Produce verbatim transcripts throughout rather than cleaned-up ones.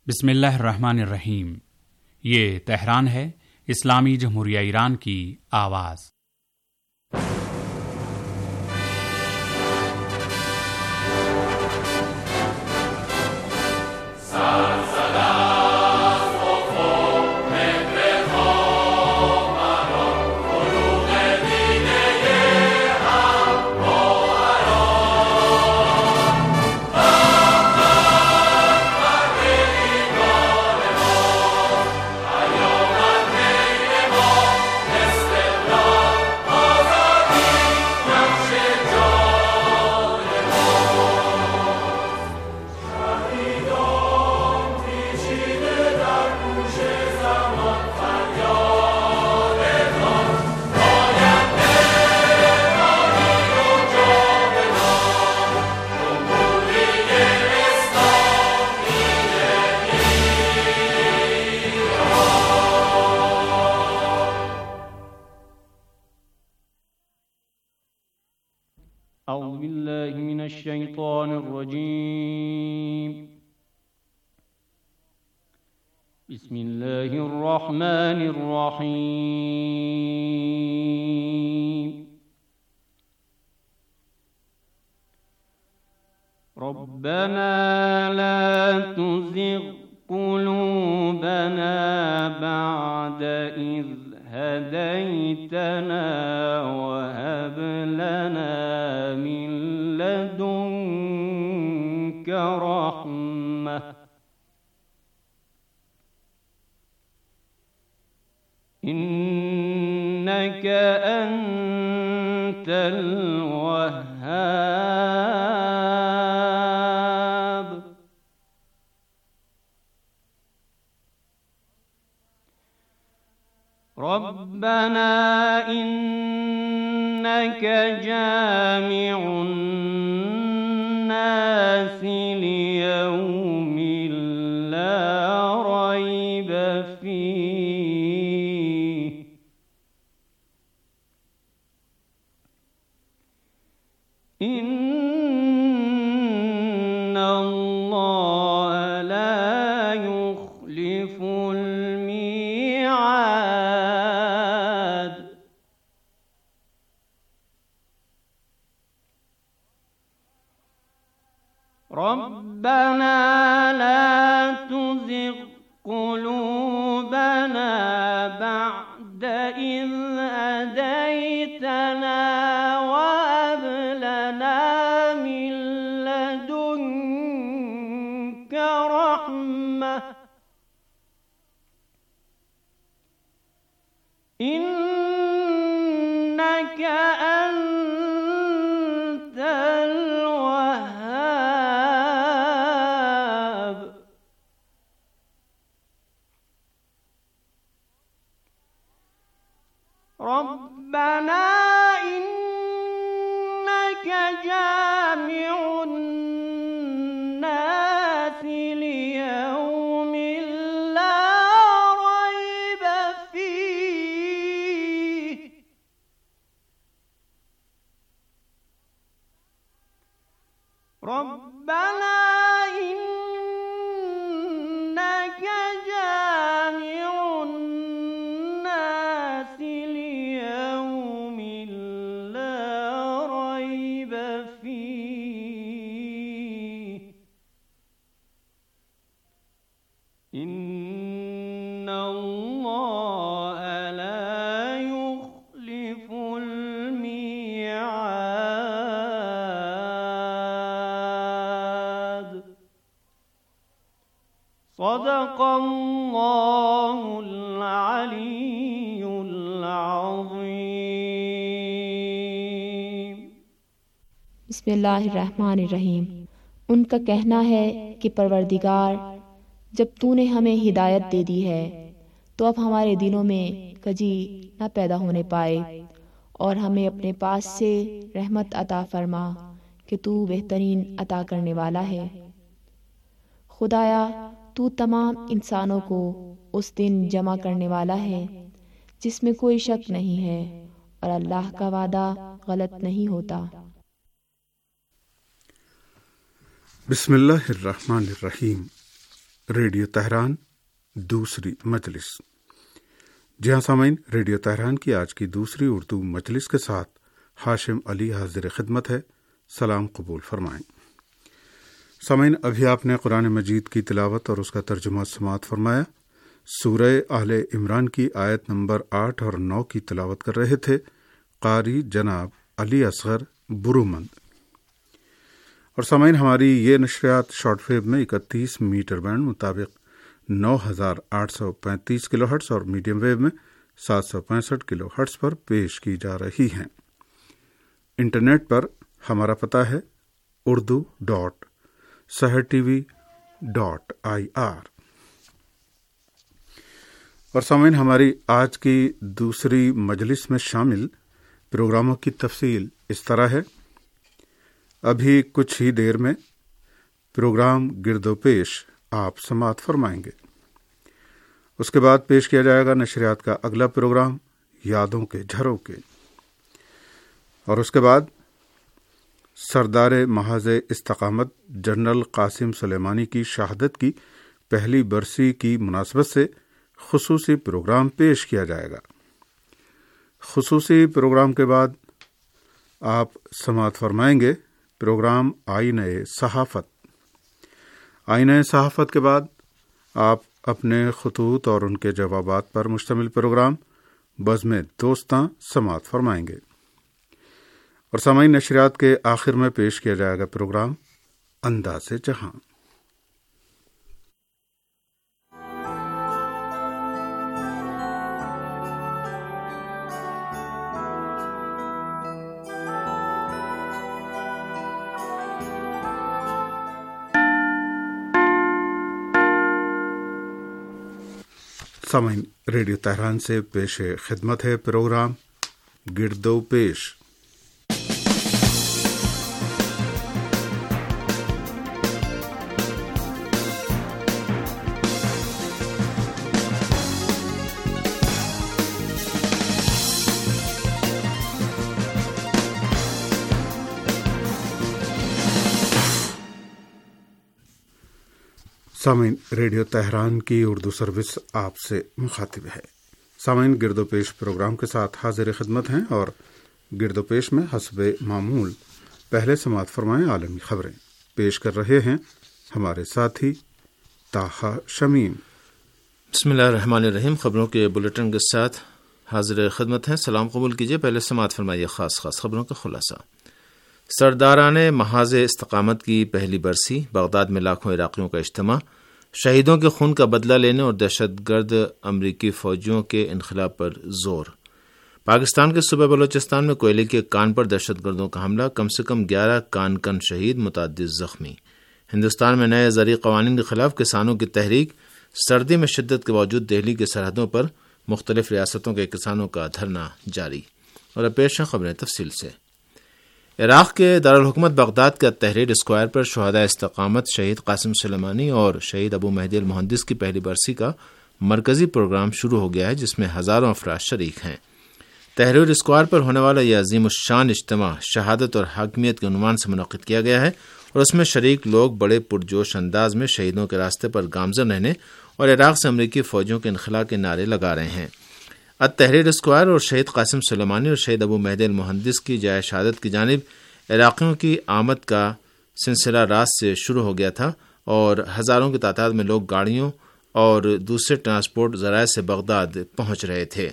बिस्मिल्लाहिर्रहमानिर्रहीम। ये तेहरान है, इस्लामी जमहूरिया ईरान की आवाज़। أعوذ بالله من الشيطان الرجيم بسم الله الرحمن الرحيم ربنا لا تزغ قلوبنا بعد إذ هديتنا وهب لنا من لدنك رحمة إنك أنت الوهاب ربنا إنك جامع الناس ليوم لا ريب فيه إن الله لا يخلف الميعاد ربنا لا تزغ قلوبنا بعد إذ هديتنا وهب لنا من لدنك رحمة إنك أنت الوهاب ربنا إنك جامع الناس ليوم لا ريب فيه ربنا إنك جامع الناس ليوم لا ريب فيه إن الله لا يخلف الميعاد صدق الله العلي العظيم बिस्मिल्लाहिर्रहमानिर्रहीम। उनका कहना है कि परवरदिगार, जब तूने हमें हिदायत दे दी है तो अब हमारे दिलों में कजी न पैदा होने पाए और हमें अपने पास से रहमत अता फरमा कि तू बेहतरीन अता करने वाला है। खुदाया, तू तमाम इंसानों को उस दिन जमा करने वाला है जिसमें कोई शक नहीं है और अल्लाह का वादा गलत नहीं होता। बिस्मिल्लाहिर्रहमानिर्रहीम। ریڈیو تہران دوسری مجلس۔ جی ہاں سامعین، ریڈیو تہران کی آج کی دوسری اردو مجلس کے ساتھ ہاشم علی حاضر خدمت ہے۔ سلام قبول فرمائیں۔ سامعین، ابھی آپ نے قرآن مجید کی تلاوت اور اس کا ترجمہ سماعت فرمایا۔ سورہ آل عمران کی آیت نمبر آٹھ اور نو کی تلاوت کر رہے تھے قاری جناب علی اصغر برومند۔ اور سامعین، ہماری یہ نشریات شارٹ ویو میں اکتیس میٹر بینڈ مطابق نو ہزار آٹھ سو پینتیس کلو ہرٹز اور میڈیم ویو میں سات سو پینسٹھ کلو ہرٹز پر پیش کی جا رہی ہیں۔ انٹرنیٹ پر ہمارا پتہ ہے Urdu dot Sahar T V dot I R. اور سامعین، ہماری آج کی دوسری مجلس میں شامل پروگراموں کی تفصیل اس طرح ہے۔ ابھی کچھ ہی دیر میں پروگرام گرد و پیش آپ سماعت فرمائیں گے۔ اس کے بعد پیش کیا جائے گا نشریات کا اگلا پروگرام یادوں کے جھروکے، اور اس کے بعد سردار محاذ استقامت جنرل قاسم سلیمانی کی شہادت کی پہلی برسی کی مناسبت سے خصوصی پروگرام پیش کیا جائے گا۔ خصوصی پروگرام کے بعد آپ سماعت فرمائیں گے پروگرام آئینہ صحافت۔ آئینہ صحافت کے بعد آپ اپنے خطوط اور ان کے جوابات پر مشتمل پروگرام بزم دوستاں سماعت فرمائیں گے۔ اور سامعین، نشریات کے آخر میں پیش کیا جائے گا پروگرام انداز جہاں۔ سامعین، ریڈیو تہران سے پیش خدمت ہے پروگرام گرد و پیش۔ سامعین، ریڈیو تہران کی اردو سروس آپ سے مخاطب ہے۔ سامعین، گرد و پیش پروگرام کے ساتھ حاضر خدمت ہیں، اور گرد و پیش میں حسب معمول پہلے سماعت فرمائیں عالمی خبریں۔ پیش کر رہے ہیں ہمارے ساتھی طاہا شمیم۔ بسم اللہ الرحمن الرحیم۔ خبروں کے بلیٹن کے ساتھ حاضر خدمت ہیں۔ سلام قبول کیجیے۔ پہلے سماعت فرمائیے خاص خاص خبروں کا خلاصہ۔ سرداران محاذ استقامت کی پہلی برسی، بغداد میں لاکھوں عراقیوں کا اجتماع، شہیدوں کے خون کا بدلہ لینے اور دہشت گرد امریکی فوجیوں کے انخلا پر زور۔ پاکستان کے صوبہ بلوچستان میں کوئلے کے کان پر دہشت گردوں کا حملہ، کم سے کم گیارہ کان کن شہید، متعدد زخمی۔ ہندوستان میں نئے زرعی قوانین کے خلاف کسانوں کی تحریک، سردی میں شدت کے باوجود دہلی کی سرحدوں پر مختلف ریاستوں کے کسانوں کا دھرنا جاری۔ اور اب پیش ہیں خبریں تفصیل سے۔ عراق کے دارالحکومت بغداد کا تحریر اسکوائر پر شہداء استقامت شہید قاسم سلیمانی اور شہید ابو مہدی المہندس کی پہلی برسی کا مرکزی پروگرام شروع ہو گیا ہے، جس میں ہزاروں افراد شریک ہیں۔ تحریر اسکوائر پر ہونے والا یہ عظیم الشان اجتماع شہادت اور حاکمیت کے عنوان سے منعقد کیا گیا ہے، اور اس میں شریک لوگ بڑے پرجوش انداز میں شہیدوں کے راستے پر گامزن رہنے اور عراق سے امریکی فوجیوں کے انخلا کے نعرے لگا رہے ہیں۔ التحریر اسکوائر اور شہید قاسم سلیمانی اور شہید ابو مہدی المہندس کی جائے شہادت کی جانب عراقیوں کی آمد کا سلسلہ رات سے شروع ہو گیا تھا، اور ہزاروں کی تعداد میں لوگ گاڑیوں اور دوسرے ٹرانسپورٹ ذرائع سے بغداد پہنچ رہے تھے۔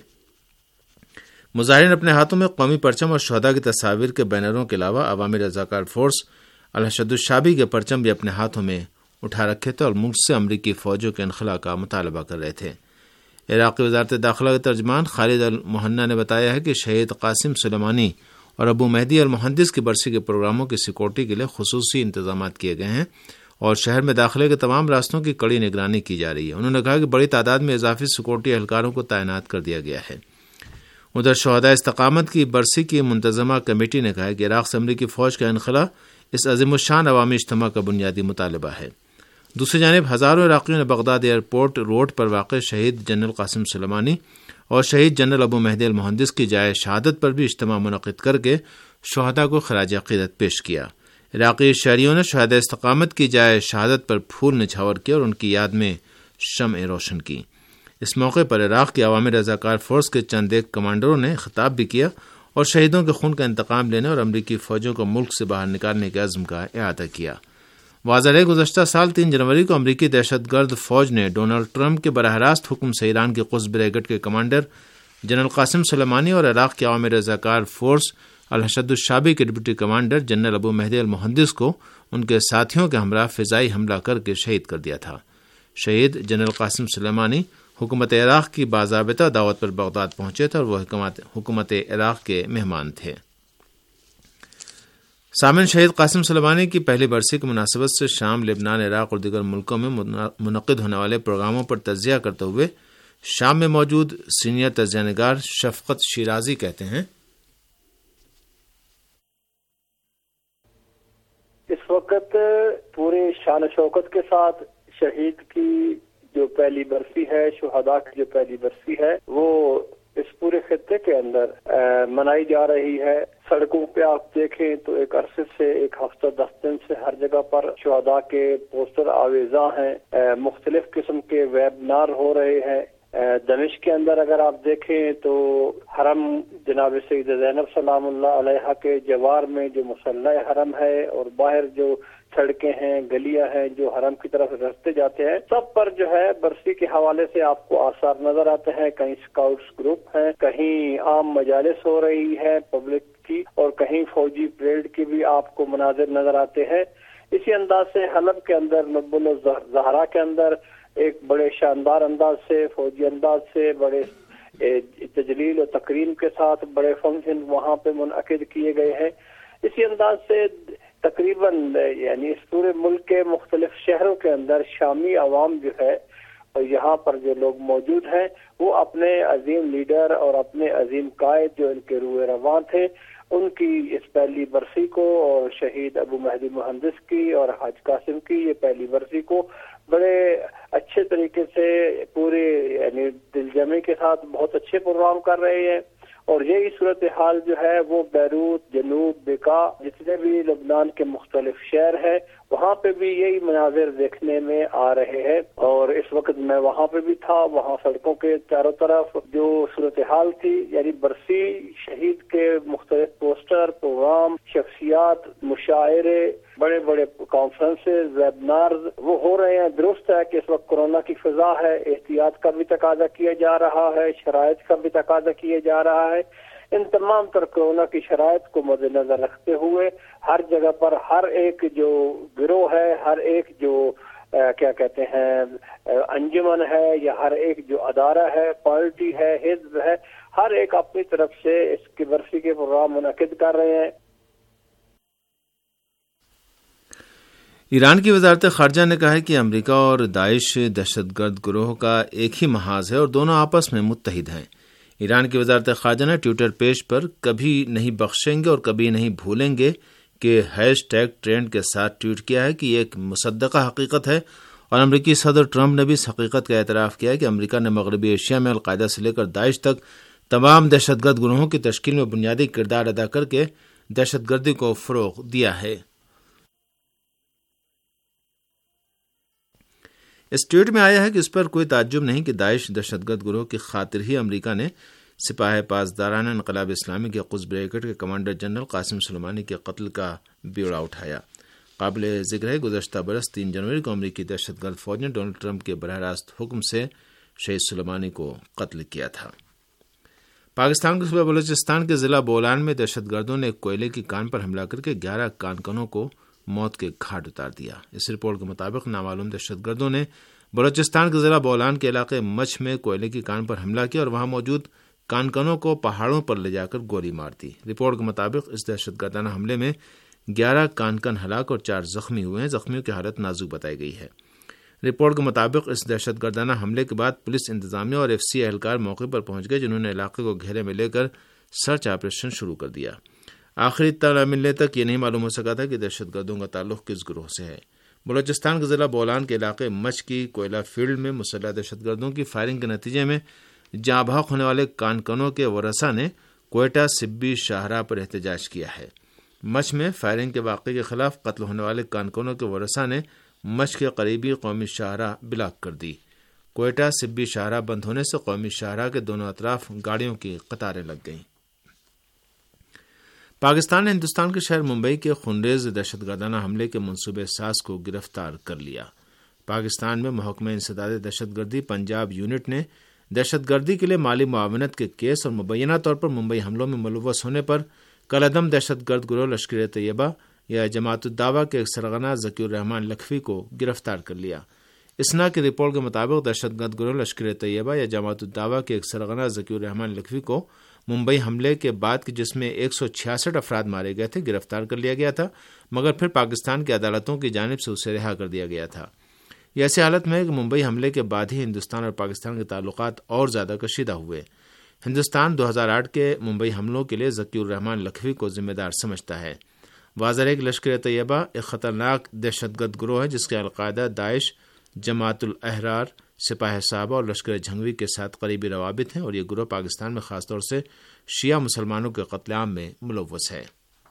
مظاہرین اپنے ہاتھوں میں قومی پرچم اور شہداء کی تصاویر کے بینروں کے علاوہ عوامی رضاکار فورس الحشد الشعبی کے پرچم بھی اپنے ہاتھوں میں اٹھا رکھے تھے اور ملک سے امریکی فوجوں کے انخلا کا مطالبہ کر رہے تھے۔ عراقی وزارت داخلہ کے ترجمان خالد المہنا نے بتایا ہے کہ شہید قاسم سلیمانی اور ابو مہدی المہندس کی برسی کے پروگراموں کی سیکورٹی کے لیے خصوصی انتظامات کیے گئے ہیں اور شہر میں داخلے کے تمام راستوں کی کڑی نگرانی کی جا رہی ہے۔ انہوں نے کہا کہ بڑی تعداد میں اضافی سیکورٹی اہلکاروں کو تعینات کر دیا گیا ہے۔ ادھر شہداء استقامت کی برسی کی منتظمہ کمیٹی نے کہا کہ عراق سے امریکی فوج کا انخلا اس عظیم الشان عوامی اجتماع کا بنیادی مطالبہ ہے۔ دوسری جانب ہزاروں عراقیوں نے بغداد ایئرپورٹ روڈ پر واقع شہید جنرل قاسم سلیمانی اور شہید جنرل ابو مہدی المہندس کی جائے شہادت پر بھی اجتماع منعقد کر کے شہداء کو خراج عقیدت پیش کیا۔ عراقی شہریوں نے شہداء استقامت کی جائے شہادت پر پھول نچھاور کیا اور ان کی یاد میں شمع روشن کی۔ اس موقع پر عراق کی عوامی رضاکار فورس کے چند ایک کمانڈروں نے خطاب بھی کیا اور شہیدوں کے خون کا انتقام لینے اور امریکی فوجوں کو ملک سے باہر نکالنے کے عزم کا اعادہ کیا۔ واضح ہے گزشتہ سال تین جنوری کو امریکی دہشت گرد فوج نے ڈونلڈ ٹرمپ کے براہ راست حکم سے ایران کی قدس بریگیڈ کے کمانڈر جنرل قاسم سلیمانی اور عراق کی عوامی رضاکار فورس الحشد الشعبی کے deputy commander general Abu Mahdi al Muhandis کو ان کے ساتھیوں کے ہمراہ فضائی حملہ کر کے شہید کر دیا تھا۔ شہید جنرل قاسم سلیمانی حکومت عراق کی باضابطہ دعوت پر بغداد پہنچے تھے اور وہ حکومت عراق کے مہمان تھے۔ سامعین، شہید قاسم سلیمانی کی پہلی برسی کی مناسبت سے شام، لبنان، عراق اور دیگر ملکوں میں منعقد ہونے والے پروگراموں پر تجزیہ کرتے ہوئے شام میں موجود سینئر تجزیہ نگار شفقت شیرازی کہتے ہیں، اس وقت پورے شان و شوکت کے ساتھ شہید کی جو پہلی برسی ہے، شہداء کی جو پہلی برسی ہے، وہ اس پورے خطے کے اندر منائی جا رہی ہے۔ سڑکوں پہ آپ دیکھیں تو ایک عرصے سے، ایک ہفتہ دس دن سے ہر جگہ پر شہداء کے پوسٹر آویزاں ہیں، مختلف قسم کے ویبنار ہو رہے ہیں۔ دمشق کے اندر اگر آپ دیکھیں تو حرم جناب سید زینب سلام اللہ علیہا کے جوار میں جو مصلی حرم ہے اور باہر جو سڑکیں ہیں، گلیاں ہیں جو حرم کی طرف رستے جاتے ہیں، سب پر جو ہے برسی کے حوالے سے آپ کو آثار نظر آتے ہیں۔ کہیں اسکاؤٹس گروپ ہیں، کہیں عام مجالس ہو رہی ہے پبلک کی، اور کہیں فوجی پریڈ کی بھی آپ کو مناظر نظر آتے ہیں۔ اسی انداز سے حلب کے اندر نب الزہرا کے اندر ایک بڑے شاندار انداز سے، فوجی انداز سے، بڑے تجلیل و تکریم کے ساتھ بڑے فنکشن وہاں پہ منعقد کیے گئے ہیں۔ اسی انداز سے تقریباً یعنی اس پورے ملک کے مختلف شہروں کے اندر شامی عوام جو ہے اور یہاں پر جو لوگ موجود ہیں، وہ اپنے عظیم لیڈر اور اپنے عظیم قائد جو ان کے روح رواں تھے، ان کی اس پہلی برسی کو اور شہید ابو مہدی مہندس کی اور حاج قاسم کی یہ پہلی برسی کو بڑے اچھے طریقے سے پورے یعنی دل جمعی کے ساتھ بہت اچھے پروگرام کر رہے ہیں۔ اور یہی صورتحال جو ہے وہ بیروت، جنوب، بقا، جتنے بھی لبنان کے مختلف شہر ہیں، وہاں پہ بھی یہی مناظر دیکھنے میں آ رہے ہیں۔ اور اس وقت میں وہاں پہ بھی تھا، وہاں سڑکوں کے چاروں طرف جو صورتحال تھی، یعنی برسی شہید کے مختلف پوسٹر، پروگرام، شخصیات، مشاعرے، بڑے بڑے کانفرنسز، ویبنارز وہ ہو رہے ہیں۔ درست ہے کہ اس وقت کورونا کی فضا ہے، احتیاط کا بھی تقاضا کیا جا رہا ہے، شرائط کا بھی تقاضا کیا جا رہا ہے۔ ان تمام تر کورونا کی شرائط کو مد نظر رکھتے ہوئے ہر جگہ پر ہر ایک جو گروہ ہے، ہر ایک جو کیا کہتے ہیں انجمن ہے، یا ہر ایک جو ادارہ ہے، پارٹی ہے، حزب ہے، ہر ایک اپنی طرف سے اس کی برسی کے پروگرام منعقد کر رہے ہیں۔ ایران کی وزارت خارجہ نے کہا ہے کہ امریکہ اور داعش دہشت گرد گروہ کا ایک ہی محاذ ہے اور دونوں آپس میں متحد ہیں۔ ایران کی وزارت خارجہ نے ٹویٹر پیج پر کبھی نہیں بخشیں گے اور کبھی نہیں بھولیں گے کہ ہیش ٹیگ ٹرینڈ کے ساتھ ٹویٹ کیا ہے کہ یہ ایک مصدقہ حقیقت ہے، اور امریکی صدر ٹرمپ نے بھی اس حقیقت کا اعتراف کیا ہے کہ امریکہ نے مغربی ایشیا میں القاعدہ سے لے کر داعش تک تمام دہشت گرد گروہوں کی تشکیل میں بنیادی کردار ادا کر کے دہشت گردی کو فروغ دیا ہے۔ اس ٹویٹ میں آیا ہے کہ اس پر کوئی تعجب نہیں کہ داعش دہشت گرد گروہ کی خاطر ہی امریکہ نے سپاہ پاسداران انقلاب اسلامی کے قدس بریگیڈ کے کمانڈر جنرل قاسم سلیمانی کے قتل کا بیڑا اٹھایا۔ قابل ذکر ہے گزشتہ برس تین جنوری کو امریکی دہشت گرد فوج نے ڈونلڈ ٹرمپ کے براہ راست حکم سے شہید سلیمانی کو قتل کیا تھا۔ پاکستان کے صوبہ بلوچستان کے ضلع بولان میں دہشت گردوں نے ایک کوئلے کی کان پر حملہ کر کے گیارہ کانکنوں کو موت کے گھاٹ اتار دیا۔ اس رپورٹ کے مطابق نامعلوم دہشت گردوں نے بلوچستان کے ضلع بولان کے علاقے مچھ میں کوئلے کی کان پر حملہ کیا اور وہاں موجود کانکنوں کو پہاڑوں پر لے جا کر گولی مار دی۔ رپورٹ کے مطابق اس دہشت گردانہ حملے میں گیارہ کانکن ہلاک اور چار زخمی ہوئے ہیں۔ زخمیوں کی حالت نازک بتائی گئی ہے۔ رپورٹ کے مطابق اس دہشت گردانہ حملے کے بعد پولیس انتظامیہ اور ایف سی اہلکار موقع پر پہنچ گئے، جنہوں نے علاقے کو گھیرے میں لے کر سرچ آپریشن شروع کر دیا۔ آخری اطلاع ملنے تک یہ نہیں معلوم ہو سکا تھا کہ دہشت گردوں کا تعلق کس گروہ سے ہے۔ بلوچستان کے ضلع بولان کے علاقے مچھ کی کوئلہ فیلڈ میں مسلح دہشت گردوں کی فائرنگ کے نتیجے میں جاں بحق ہونے والے کانکنوں کے ورثاء نے کوئٹہ سبی شاہراہ پر احتجاج کیا ہے۔ مچھ میں فائرنگ کے واقعے کے خلاف قتل ہونے والے کارکنوں کے ورثاء نے مچھ کے قریبی قومی شاہراہ بلاک کر دی۔ کوئٹہ سبی شاہراہ بند ہونے سے قومی شاہراہ کے دونوں اطراف گاڑیوں کی قطاریں لگ گئیں۔ پاکستان نے ہندوستان کے شہر ممبئی کے خونریز دہشت گردانہ حملے کے منصوبے ساز کو گرفتار کر لیا۔ پاکستان میں محکمہ انسداد دہشت گردی پنجاب یونٹ نے دہشت گردی کے لیے مالی معاونت کے کیس اور مبینہ طور پر ممبئی حملوں میں ملوث ہونے پر کالعدم دہشت گرد گروہ لشکر طیبہ یا جماعت الدعوہ کے ایک سرغنہ ذکی الرحمان لکھوی کو گرفتار کر لیا۔ اسنا کی رپورٹ کے مطابق دہشت گرد گروہ لشکر طیبہ یا جماعت الدعوہ کے ایک سرغنہ ذکی الرحمان لکھوی کو ممبئی حملے کے بعد جس میں ایک سو چھیاسٹھ افراد مارے گئے تھے گرفتار کر لیا گیا تھا، مگر پھر پاکستان کی عدالتوں کی جانب سے اسے رہا کر دیا گیا تھا۔ یہ ایسی حالت میں ہے کہ ممبئی حملے کے بعد ہی ہندوستان اور پاکستان کے تعلقات اور زیادہ کشیدہ ہوئے۔ ہندوستان دو ہزار آٹھ کے ممبئی حملوں کے لیے ذکی الرحمان لکھوی کو ذمہ دار سمجھتا ہے۔ واضح ہے کہ لشکر طیبہ ایک خطرناک دہشت گرد گروہ ہے جس کے القاعدہ، داعش، جماعت الاحرار، سپاہ صحابہ اور لشکر جھنگوی کے ساتھ قریبی روابط ہیں، اور یہ گروہ پاکستان میں خاص طور سے شیعہ مسلمانوں کے قتل عام میں ملوث ہے۔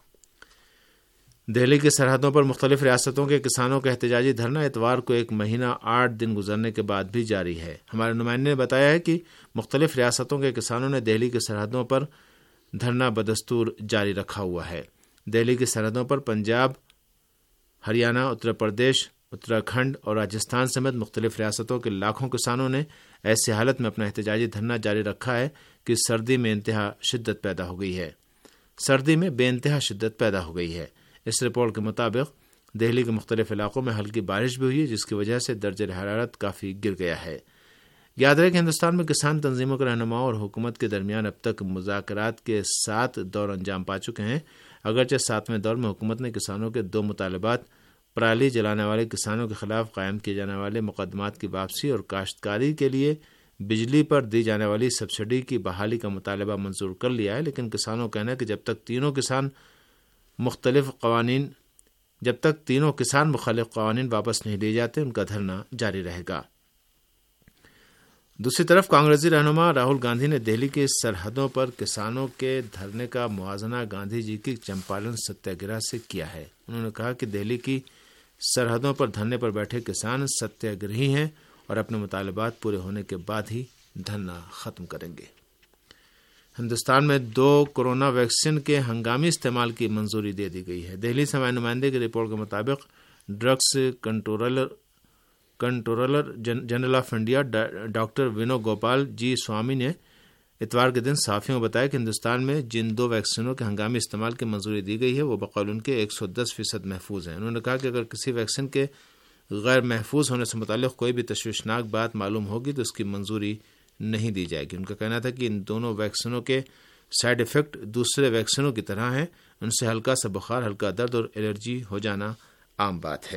دہلی کی سرحدوں پر مختلف ریاستوں کے کسانوں کا احتجاجی دھرنا اتوار کو ایک مہینہ آٹھ دن گزرنے کے بعد بھی جاری ہے۔ ہمارے نمائندے نے بتایا ہے کہ مختلف ریاستوں کے کسانوں نے دہلی کی سرحدوں پر دھرنا بدستور جاری رکھا ہوا ہے۔ دہلی کی سرحدوں پر پنجاب، ہریانہ، اتر پردیش، اتراکھنڈ اور راجستھان سمیت مختلف ریاستوں کے لاکھوں کسانوں نے ایسی حالت میں اپنا احتجاجی دھرنا جاری رکھا ہے کہ سردی میں انتہا شدت پیدا ہو گئی ہے سردی میں بے انتہا شدت پیدا ہو گئی ہے اس رپورٹ کے مطابق دہلی کے مختلف علاقوں میں ہلکی بارش بھی ہوئی ہے، جس کی وجہ سے درجہ حرارت کافی گر گیا ہے۔ یاد رہے کہ ہندوستان میں کسان تنظیموں کے رہنماؤں اور حکومت کے درمیان اب تک مذاکرات کے سات دور انجام پا چکے ہیں، اگرچہ ساتویں دور میں حکومت نے کسانوں کے دو مطالبات، پرالی جلانے والے کسانوں کے خلاف قائم کیے جانے والے مقدمات کی واپسی اور کاشتکاری کے لیے بجلی پر دی جانے والی سبسڈی کی بحالی کا مطالبہ منظور کر لیا ہے، لیکن کسانوں کا کہنا ہے کہ جب تک تینوں کسان مختلف قوانین جب تک تینوں کسان مخالف قوانین واپس نہیں لیے جاتے ان کا دھرنا جاری رہے گا۔ دوسری طرف کانگریسی رہنما راہل گاندھی نے دہلی کی سرحدوں پر کسانوں کے دھرنے کا موازنہ گاندھی جی کی چمپالن ستیہ گرہ سے کیا ہے۔ انہوں نے کہا کہ دہلی کی سرحدوں پر دھرنے پر بیٹھے کسان ستیہ گرہی ہیں اور اپنے مطالبات پورے ہونے کے بعد ہی دھرنا ختم کریں گے۔ ہندوستان میں دو کورونا ویکسین کے ہنگامی استعمال کی منظوری دے دی گئی ہے۔ دہلی سے ہمارے نمائندے کی رپورٹ کے مطابق drugs controller controller general of India doctor Venugopal G Swami نے اتوار کے دن صحافیوں کو بتایا کہ ہندوستان میں جن دو ویکسینوں کے ہنگامی استعمال کی منظوری دی گئی ہے وہ بقول ان کے ایک سو دس فیصد محفوظ ہیں۔ انہوں نے کہا کہ اگر کسی ویکسین کے غیر محفوظ ہونے سے متعلق کوئی بھی تشویشناک بات معلوم ہوگی تو اس کی منظوری نہیں دی جائے گی۔ ان کا کہنا تھا کہ ان دونوں ویکسینوں کے سائیڈ ایفیکٹ دوسرے ویکسینوں کی طرح ہیں، ان سے ہلکا سا بخار، ہلکا درد اور الرجی ہو جانا عام بات ہے۔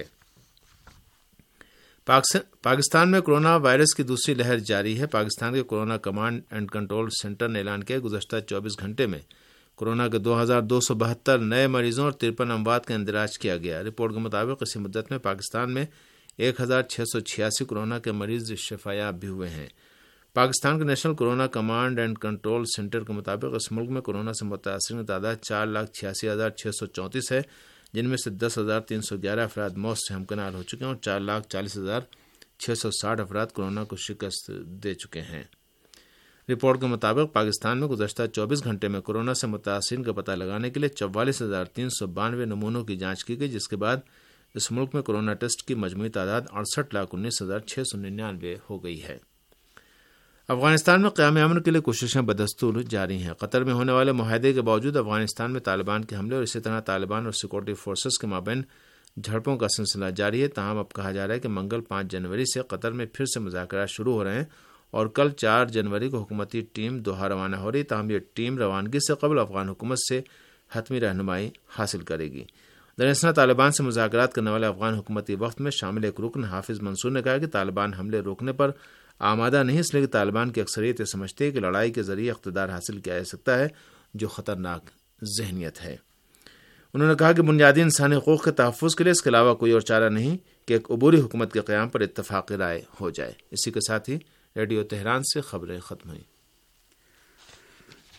پاکستان میں کورونا وائرس کی دوسری لہر جاری ہے۔ پاکستان کے corona command and control centre نے اعلان کیا گزشتہ چوبیس گھنٹے میں کورونا کے دو ہزار دو سو بہتر نئے مریضوں اور ترپن اموات کا اندراج کیا گیا۔ رپورٹ کے مطابق اسی مدت میں پاکستان میں ایک ہزار چھ سو چھیاسی کورونا کے مریض شفایاب بھی ہوئے ہیں۔ پاکستان کے national corona command and control centre کے مطابق اس ملک میں کورونا سے متاثرین کی تعداد چار لاکھ چھیاسی ہزار چھ سو چونتیس ہے، جن میں سے دس ہزار تین سو گیارہ افراد موت سے ہمکنار ہو چکے ہیں اور چار لاکھ چالیس ہزار چھ سو ساٹھ افراد کورونا کو شکست دے چکے ہیں۔ رپورٹ کے مطابق پاکستان میں گزشتہ چوبیس گھنٹے میں کورونا سے متاثرین کا پتہ لگانے کے لیے چوالیس ہزار تین سو بانوے نمونوں کی جانچ کی گئی، جس کے بعد اس ملک میں کورونا ٹیسٹ کی مجموعی تعداد اڑسٹھ لاکھ انیس ہزار چھ سو ننانوے ہو گئی ہے۔ افغانستان میں قیام امن کے لیے کوششیں بدستور جاری ہیں۔ قطر میں ہونے والے معاہدے کے باوجود افغانستان میں طالبان کے حملے اور اسی طرح طالبان اور سیکورٹی فورسز کے مابین جھڑپوں کا سلسلہ جاری ہے۔ تاہم اب کہا جا رہا ہے کہ منگل پانچ جنوری سے قطر میں پھر سے مذاکرات شروع ہو رہے ہیں اور کل چار جنوری کو حکومتی ٹیم دوحہ روانہ ہو رہی۔ تاہم یہ ٹیم روانگی سے قبل افغان حکومت سے حتمی رہنمائی حاصل کرے گی۔ دراصل طالبان سے مذاکرات کرنے والے افغان حکومتی وقت میں شامل ایک رکن حافظ منصور نے کہا کہ طالبان حملے روکنے پر آمادہ نہیں، اس لیے کہ طالبان کی اکثریت یہ سمجھتے ہیں کہ لڑائی کے ذریعے اقتدار حاصل کیا جا سکتا ہے، جو خطرناک ذہنیت ہے۔ انہوں نے کہا کہ بنیادی انسانی حقوق کے تحفظ کے لیے اس کے علاوہ کوئی اور چارہ نہیں کہ ایک عبوری حکومت کے قیام پر اتفاقی رائے ہو جائے۔ اسی کے ساتھ ہی ریڈیو تہران سے خبریں ختم ہوئیں۔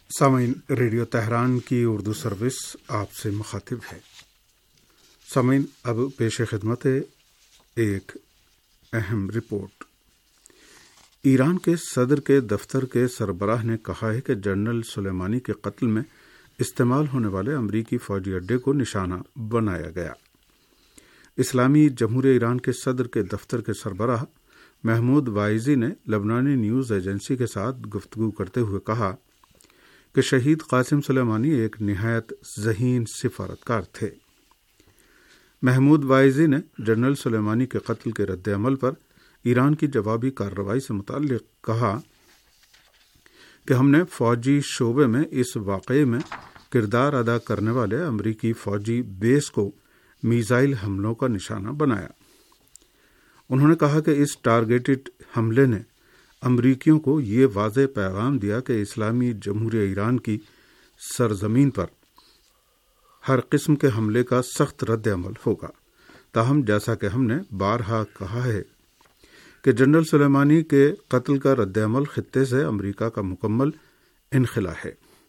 سامعین، ریڈیو تہران کی اردو سروس آپ سے مخاطب ہے۔ سامعین، اب پیش خدمت ہے ایک اہم رپورٹ۔ ایران کے صدر کے دفتر کے سربراہ نے کہا ہے کہ جنرل سلیمانی کے قتل میں استعمال ہونے والے امریکی فوجی اڈے کو نشانہ بنایا گیا۔ اسلامی جمہوریہ ایران کے صدر کے دفتر کے سربراہ محمود وائزی نے لبنانی نیوز ایجنسی کے ساتھ گفتگو کرتے ہوئے کہا کہ شہید قاسم سلیمانی ایک نہایت ذہین سفارتکار تھے۔ محمود وائزی نے جنرل سلیمانی کے قتل کے رد عمل پر ایران کی جوابی کارروائی سے متعلق کہا کہ ہم نے فوجی شعبے میں اس واقعے میں کردار ادا کرنے والے امریکی فوجی بیس کو میزائل حملوں کا نشانہ بنایا۔ انہوں نے کہا کہ اس ٹارگیٹڈ حملے نے امریکیوں کو یہ واضح پیغام دیا کہ اسلامی جمہوریہ ایران کی سرزمین پر ہر قسم کے حملے کا سخت رد عمل ہوگا۔ تاہم جیسا کہ ہم نے بارہا کہا ہے کہ جنرل سلیمانی کے قتل کا رد عمل خطے سے امریکہ کا مکمل انخلا ہے۔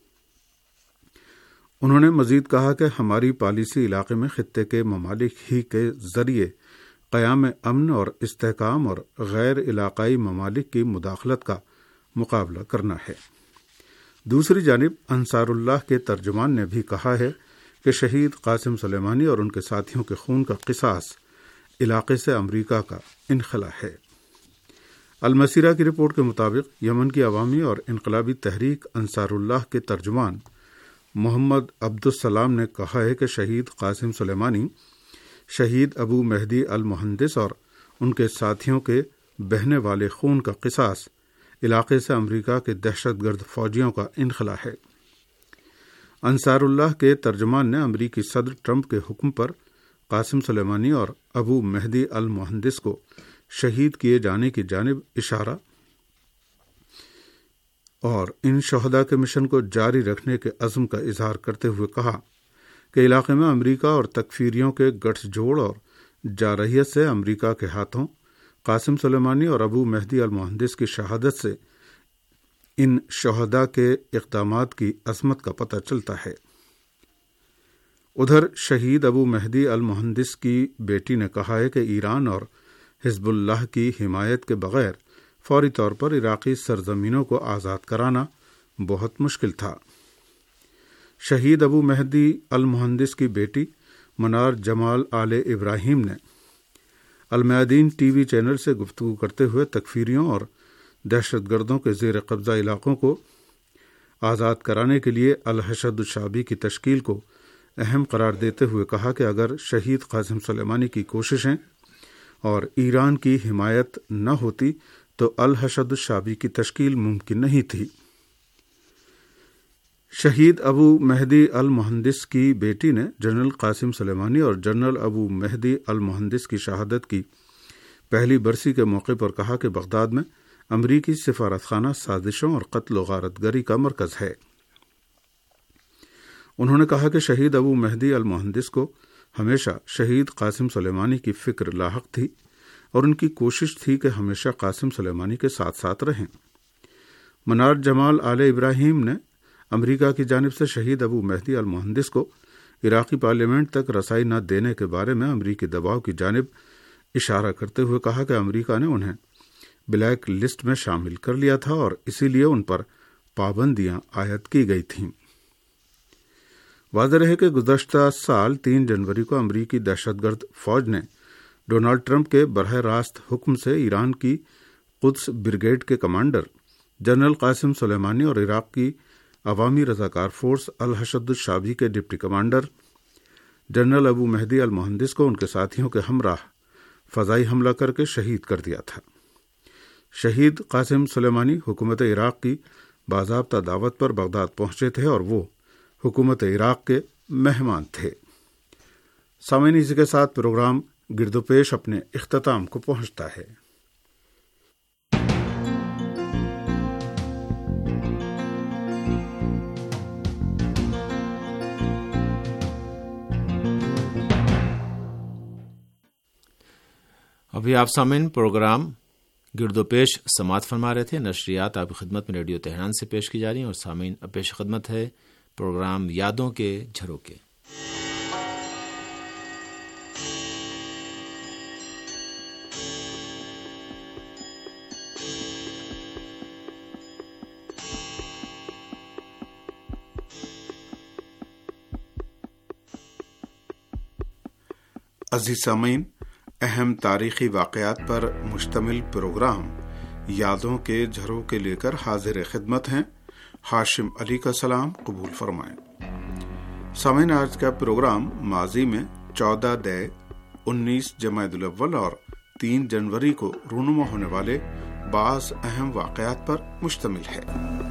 انہوں نے مزید کہا کہ ہماری پالیسی علاقے میں خطے کے ممالک ہی کے ذریعے قیام امن اور استحکام اور غیر علاقائی ممالک کی مداخلت کا مقابلہ کرنا ہے۔ دوسری جانب انصار اللہ کے ترجمان نے بھی کہا ہے کہ شہید قاسم سلیمانی اور ان کے ساتھیوں کے خون کا قصاص علاقے سے امریکہ کا انخلا ہے۔ المسیرہ کی رپورٹ کے مطابق یمن کی عوامی اور انقلابی تحریک انصار اللہ کے ترجمان محمد عبدالسلام نے کہا ہے کہ شہید قاسم سلیمانی شہید ابو مہدی المہندس اور ان کے ساتھیوں کے بہنے والے خون کا قصاص علاقے سے امریکہ کے دہشت گرد فوجیوں کا انخلا ہے۔ انصار اللہ کے ترجمان نے امریکی صدر ٹرمپ کے حکم پر قاسم سلیمانی اور ابو مہدی المہندس کو شہید کیے جانے کی جانب اشارہ اور ان شہداء کے مشن کو جاری رکھنے کے عزم کا اظہار کرتے ہوئے کہا کہ علاقے میں امریکہ اور تکفیریوں کے گٹھ جوڑ اور جارحیت سے امریکہ کے ہاتھوں قاسم سلیمانی اور ابو مہدی المہندس کی شہادت سے ان شہداء کے اقدامات کی عظمت کا پتہ چلتا ہے۔ ادھر شہید ابو مہدی المہندس کی بیٹی نے کہا ہے کہ ایران اور حزب اللہ کی حمایت کے بغیر فوری طور پر عراقی سرزمینوں کو آزاد کرانا بہت مشکل تھا۔ شہید ابو مہدی المہندس کی بیٹی منار جمال آل ابراہیم نے المیادین ٹی وی چینل سے گفتگو کرتے ہوئے تکفیریوں اور دہشت گردوں کے زیر قبضہ علاقوں کو آزاد کرانے کے لیے الحشد الشعبی کی تشکیل کو اہم قرار دیتے ہوئے کہا کہ اگر شہید قاسم سلیمانی کی کوششیں اور ایران کی حمایت نہ ہوتی تو الحشد الشعبی کی تشکیل ممکن نہیں تھی۔ شہید ابو مہدی المہندس کی بیٹی نے جنرل قاسم سلیمانی اور جنرل ابو مہدی المہندس کی شہادت کی پہلی برسی کے موقع پر کہا کہ بغداد میں امریکی سفارت خانہ سازشوں اور قتل و غارت گری کا مرکز ہے۔ انہوں نے کہا کہ شہید ابو مہدی المہندس کو ہمیشہ شہید قاسم سلیمانی کی فکر لاحق تھی اور ان کی کوشش تھی کہ ہمیشہ قاسم سلیمانی کے ساتھ ساتھ رہیں۔ منار جمال آل ابراہیم نے امریکہ کی جانب سے شہید ابو مہدی المہندس کو عراقی پارلیمنٹ تک رسائی نہ دینے کے بارے میں امریکی دباؤ کی جانب اشارہ کرتے ہوئے کہا کہ امریکہ نے انہیں بلیک لسٹ میں شامل کر لیا تھا اور اسی لیے ان پر پابندیاں عائد کی گئی تھیں۔ واضح رہے کہ گزشتہ سال تین جنوری کو امریکی دہشت گرد فوج نے ڈونلڈ ٹرمپ کے براہ راست حکم سے ایران کی قدس بریگیڈ کے کمانڈر جنرل قاسم سلیمانی اور عراق کی عوامی رضاکار فورس الحشد الشعبی کے deputy commander general Abu Mahdi al Muhandis کو ان کے ساتھیوں کے ہمراہ فضائی حملہ کر کے شہید کر دیا تھا۔ شہید قاسم سلیمانی حکومت عراق کی باضابطہ دعوت پر بغداد پہنچے تھے اور وہ حکومت عراق کے مہمان تھے۔ سامعین، اسی کے ساتھ پروگرام گرد و پیش اپنے اختتام کو پہنچتا ہے۔ ابھی آپ سامعین پروگرام گرد و پیش سماعت فرما رہے تھے۔ نشریات آپ کی خدمت میں ریڈیو تہران سے پیش کی جا رہی ہیں، اور سامعین اب پیش خدمت ہے پروگرام یادوں کے جھروکے۔ عزیز سامعین، اہم تاریخی واقعات پر مشتمل پروگرام یادوں کے جھروکے لے کر حاضر خدمت ہیں۔ ہاشم علی کا سلام قبول فرمائیں۔ سامعین، آج کا پروگرام ماضی میں چودہ دے، انیس جمادی الاول اور تین جنوری کو رونما ہونے والے بعض اہم واقعات پر مشتمل ہے۔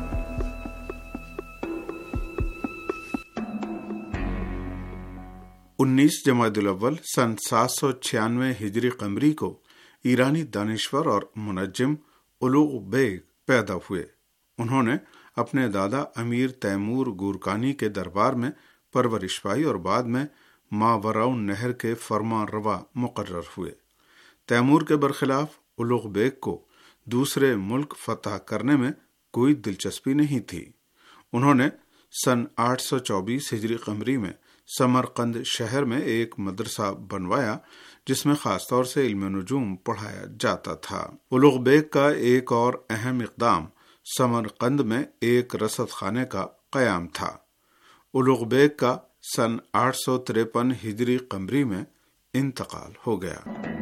انیس جمادی الاول سن سات سو چھیانوے ہجری قمری کو ایرانی دانشور اور منجم اولوغ بیگ پیدا ہوئے۔ انہوں نے اپنے دادا امیر تیمور گورکانی کے دربار میں پرورش پائی اور بعد میں ماوراء النہر کے فرمان روا مقرر ہوئے۔ تیمور کے برخلاف اولوغ بیگ کو دوسرے ملک فتح کرنے میں کوئی دلچسپی نہیں تھی۔ انہوں نے سن آٹھ سو چوبیس ہجری قمری میں سمرقند شہر میں ایک مدرسہ بنوایا جس میں خاص طور سے علم نجوم پڑھایا جاتا تھا۔ اولوغ بیگ کا ایک اور اہم اقدام سمرقند میں ایک رصد خانے کا قیام تھا۔ اولوغ بیگ کا سن آٹھ سو تریپن ہجری قمری میں انتقال ہو گیا۔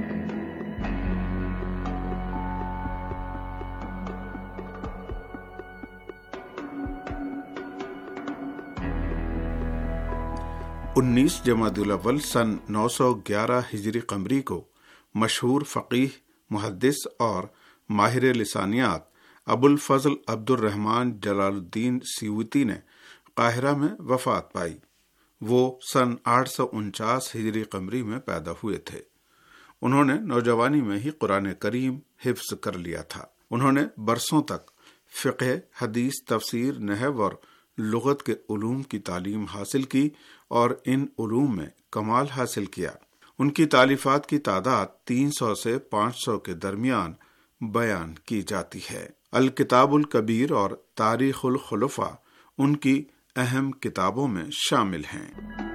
انیس جمادی الاول سن نو سو گیارہ ہجری قمری کو مشہور فقیہ، محدث اور ماہر لسانیات ابو الفضل عبد الرحمن جلال الدین سیوطی نے قاہرہ میں وفات پائی۔ وہ سن آٹھ سو انچاس ہجری قمری میں پیدا ہوئے تھے۔ انہوں نے نوجوانی میں ہی قرآن کریم حفظ کر لیا تھا۔ انہوں نے برسوں تک فقہ، حدیث، تفسیر، نحو اور لغت کے علوم کی تعلیم حاصل کی اور ان علوم میں کمال حاصل کیا۔ ان کی تالیفات کی تعداد تین سو سے پانچ سو کے درمیان بیان کی جاتی ہے۔ الکتاب الکبیر اور تاریخ الخلفاء ان کی اہم کتابوں میں شامل ہیں۔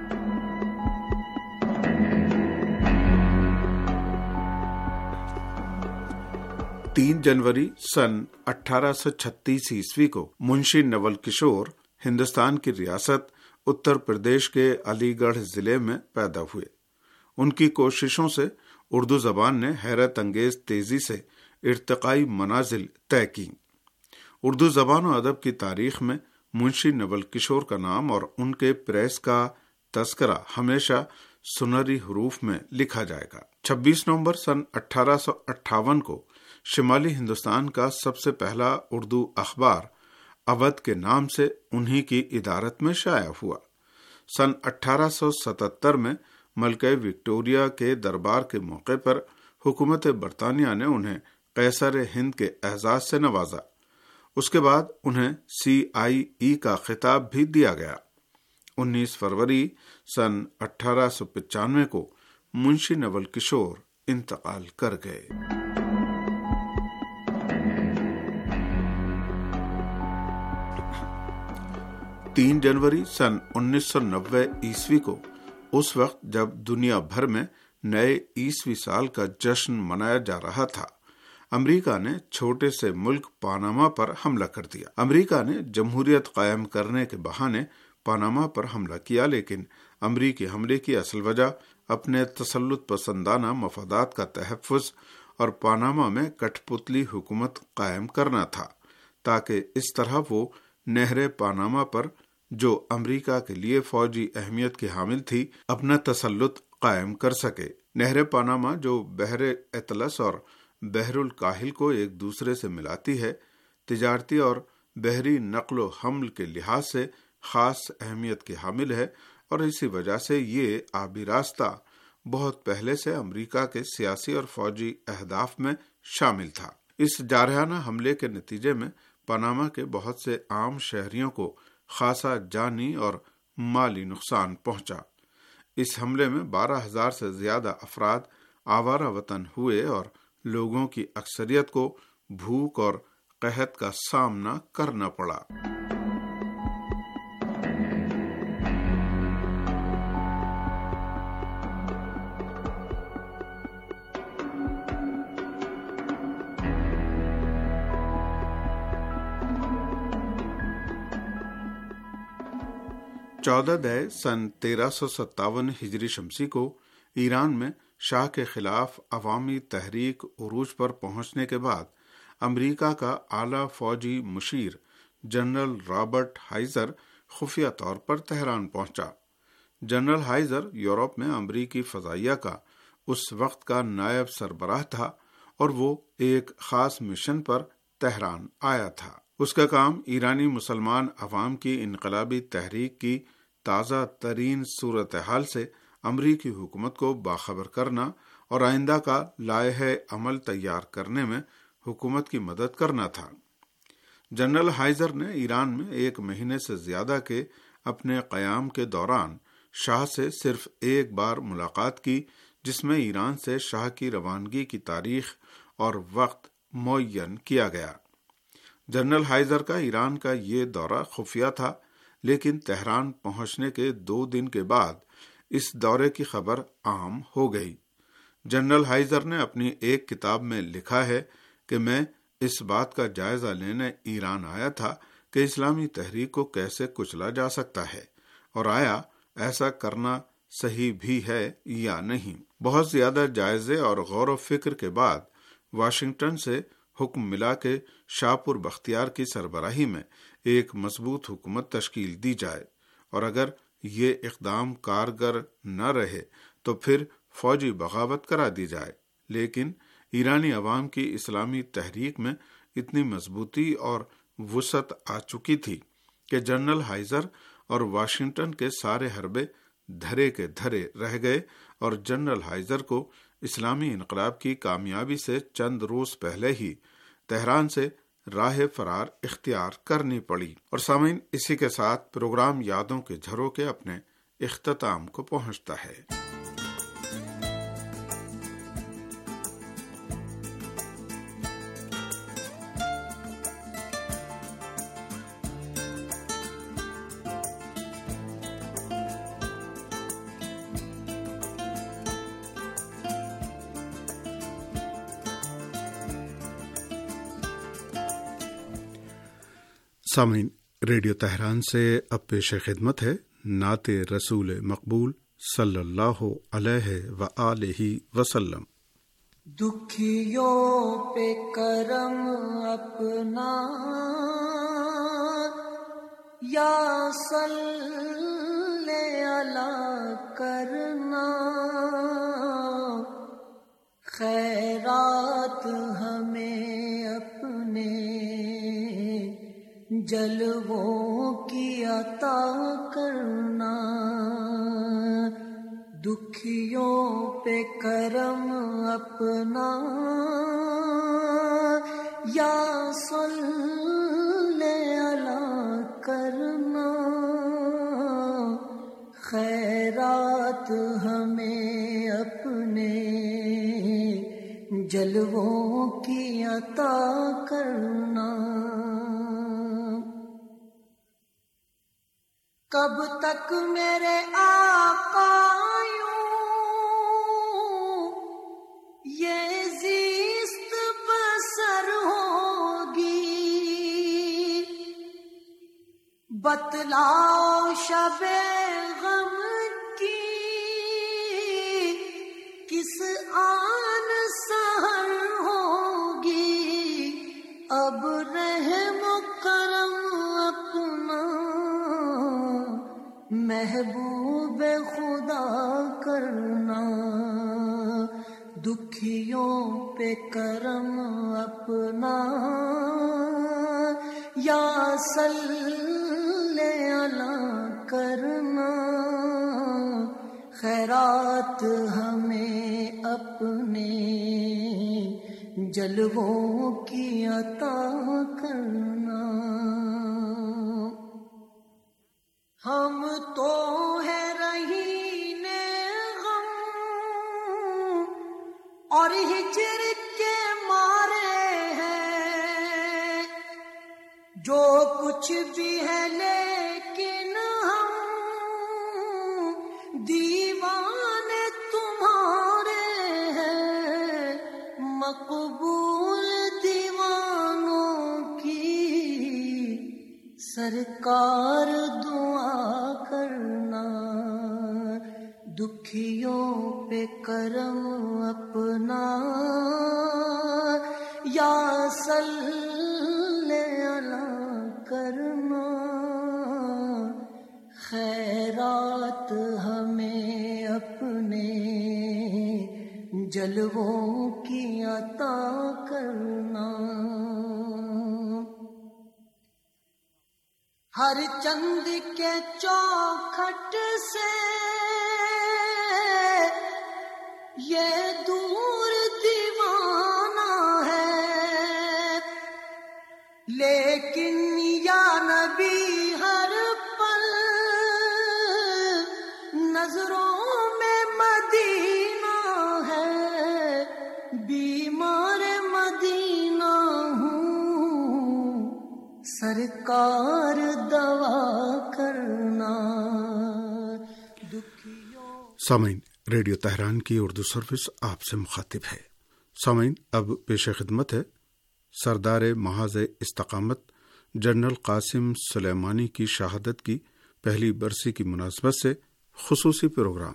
تین جنوری سن اٹھارہ سو چھتیس عیسوی کو منشی نول کشور ہندوستان کی ریاست اتر پردیش کے علی گڑھ ضلع میں پیدا ہوئے۔ ان کی کوششوں سے اردو زبان نے حیرت انگیز تیزی سے ارتقائی منازل طے کی۔ اردو زبان و ادب کی تاریخ میں منشی نول کشور کا نام اور ان کے پریس کا تذکرہ ہمیشہ سنہری حروف میں لکھا جائے گا۔ چھبیس نومبر سن اٹھارہ سو اٹھاون کو شمالی ہندوستان کا سب سے پہلا اردو اخبار اودھ کے نام سے انہی کی ادارت میں شائع ہوا۔ سن اٹھارہ سو ستتر میں ملکہ وکٹوریہ کے دربار کے موقع پر حکومت برطانیہ نے انہیں قیصر ہند کے اعزاز سے نوازا۔ اس کے بعد انہیں سی آئی ای کا خطاب بھی دیا گیا۔ انیس فروری سن اٹھارہ سو پچانوے کو منشی نول کشور انتقال کر گئے۔ تین جنوری سن انیس سو نوے عیسوی کو، اس وقت جب دنیا بھر میں نئے عیسوی سال کا جشن منایا جا رہا تھا، امریکہ نے چھوٹے سے ملک پاناما پر حملہ کر دیا۔ امریکہ نے جمہوریت قائم کرنے کے بہانے پاناما پر حملہ کیا، لیکن امریکی حملے کی اصل وجہ اپنے تسلط پسندانہ مفادات کا تحفظ اور پاناما میں کٹھ پتلی حکومت قائم کرنا تھا، تاکہ اس طرح وہ نہر پاناما پر، جو امریکہ کے لیے فوجی اہمیت کی حامل تھی، اپنا تسلط قائم کر سکے۔ نہر پاناما، جو بحر اطلس اور بحر الکاہل کو ایک دوسرے سے ملاتی ہے، تجارتی اور بحری نقل و حمل کے لحاظ سے خاص اہمیت کی حامل ہے، اور اسی وجہ سے یہ آبی راستہ بہت پہلے سے امریکہ کے سیاسی اور فوجی اہداف میں شامل تھا۔ اس جارحانہ حملے کے نتیجے میں پاناما کے بہت سے عام شہریوں کو خاصا جانی اور مالی نقصان پہنچا۔ اس حملے میں بارہ ہزار سے زیادہ افراد آوارہ وطن ہوئے اور لوگوں کی اکثریت کو بھوک اور قحط کا سامنا کرنا پڑا۔ چودہ دے سن تیرہ سو ستاون ہجری شمسی کو ایران میں شاہ کے خلاف عوامی تحریک عروج پر پہنچنے کے بعد امریکہ کا اعلیٰ فوجی مشیر جنرل رابرٹ ہائزر خفیہ طور پر تہران پہنچا۔ جنرل ہائزر یورپ میں امریکی فضائیہ کا اس وقت کا نائب سربراہ تھا اور وہ ایک خاص مشن پر تہران آیا تھا۔ اس کا کام ایرانی مسلمان عوام کی انقلابی تحریک کی تازہ ترین صورتحال سے امریکی حکومت کو باخبر کرنا اور آئندہ کا لائحہ عمل تیار کرنے میں حکومت کی مدد کرنا تھا۔ جنرل ہائزر نے ایران میں ایک مہینے سے زیادہ کے اپنے قیام کے دوران شاہ سے صرف ایک بار ملاقات کی، جس میں ایران سے شاہ کی روانگی کی تاریخ اور وقت معین کیا گیا۔ جنرل ہائزر کا ایران کا یہ دورہ خفیہ تھا، لیکن تہران پہنچنے کے دو دن کے بعد اس دورے کی خبر عام ہو گئی۔ جنرل ہائزر نے اپنی ایک کتاب میں لکھا ہے کہ میں اس بات کا جائزہ لینے ایران آیا تھا کہ اسلامی تحریک کو کیسے کچلا جا سکتا ہے، اور آیا ایسا کرنا صحیح بھی ہے یا نہیں۔ بہت زیادہ جائزے اور غور و فکر کے بعد واشنگٹن سے حکم ملا کہ شاپور بختیار کی سربراہی میں ایک مضبوط حکومت تشکیل دی جائے، اور اگر یہ اقدام کارگر نہ رہے تو پھر فوجی بغاوت کرا دی جائے۔ لیکن ایرانی عوام کی اسلامی تحریک میں اتنی مضبوطی اور وسعت آ چکی تھی کہ جنرل ہائزر اور واشنگٹن کے سارے حربے دھرے کے دھرے رہ گئے، اور جنرل ہائزر کو اسلامی انقلاب کی کامیابی سے چند روز پہلے ہی تہران سے راہ فرار اختیار کرنی پڑی۔ اور سامعین، اسی کے ساتھ پروگرام یادوں کے جھروکے اپنے اختتام کو پہنچتا ہے۔ سامعین، ریڈیو تہران سے اب پیش خدمت ہے نعت رسول مقبول صلی اللہ علیہ وآلہ وسلم۔ دکھیوں پہ کرم اپنا یا صلی علی کرنا، خیرات ہمیں اپنے جلووں کی عطا کرنا، دکھیوں پہ کرم اپنا یا صلی علی کرنا، خیرات ہمیں اپنے جلووں کی عطا کرنا۔ کب تک میرے آقا یوں یہ زیست بسر ہوگی، بتلاؤ شب غم کی کس آن سحر ہوگی، اب رحم و کرم اپنا محبوب خدا کرنا، دکھیوں پہ کرم اپنا یا صلی علی کرنا، خیرات ہمیں اپنے جلووں کی عطا کرنا۔ ہم تو ہے رہین غم اور ہجر کے جو کچھ بھی ہے لیکن ہم دیوانے تمہارے ہیں، مقبول دیوانوں کی سرکار دعا کرنا، دکھیوں پہ کرم اپنا یا صلی علیہ کرنا، خیرات ہمیں اپنے جلووں کی عطا کرنا، ہر چند کے چوکھٹ سے یہ دور دیوانہ ہے، لیکن یا نبی ہر پل نظروں میں مدینہ ہے، بیمار مدینہ ہوں سرکار دوا کرنا۔ سامعین، ریڈیو تہران کی اردو سروس آپ سے مخاطب ہے۔ سامعین، اب پیش خدمت ہے سردار محاذ استقامت جنرل قاسم سلیمانی کی شہادت کی پہلی برسی کی مناسبت سے خصوصی پروگرام۔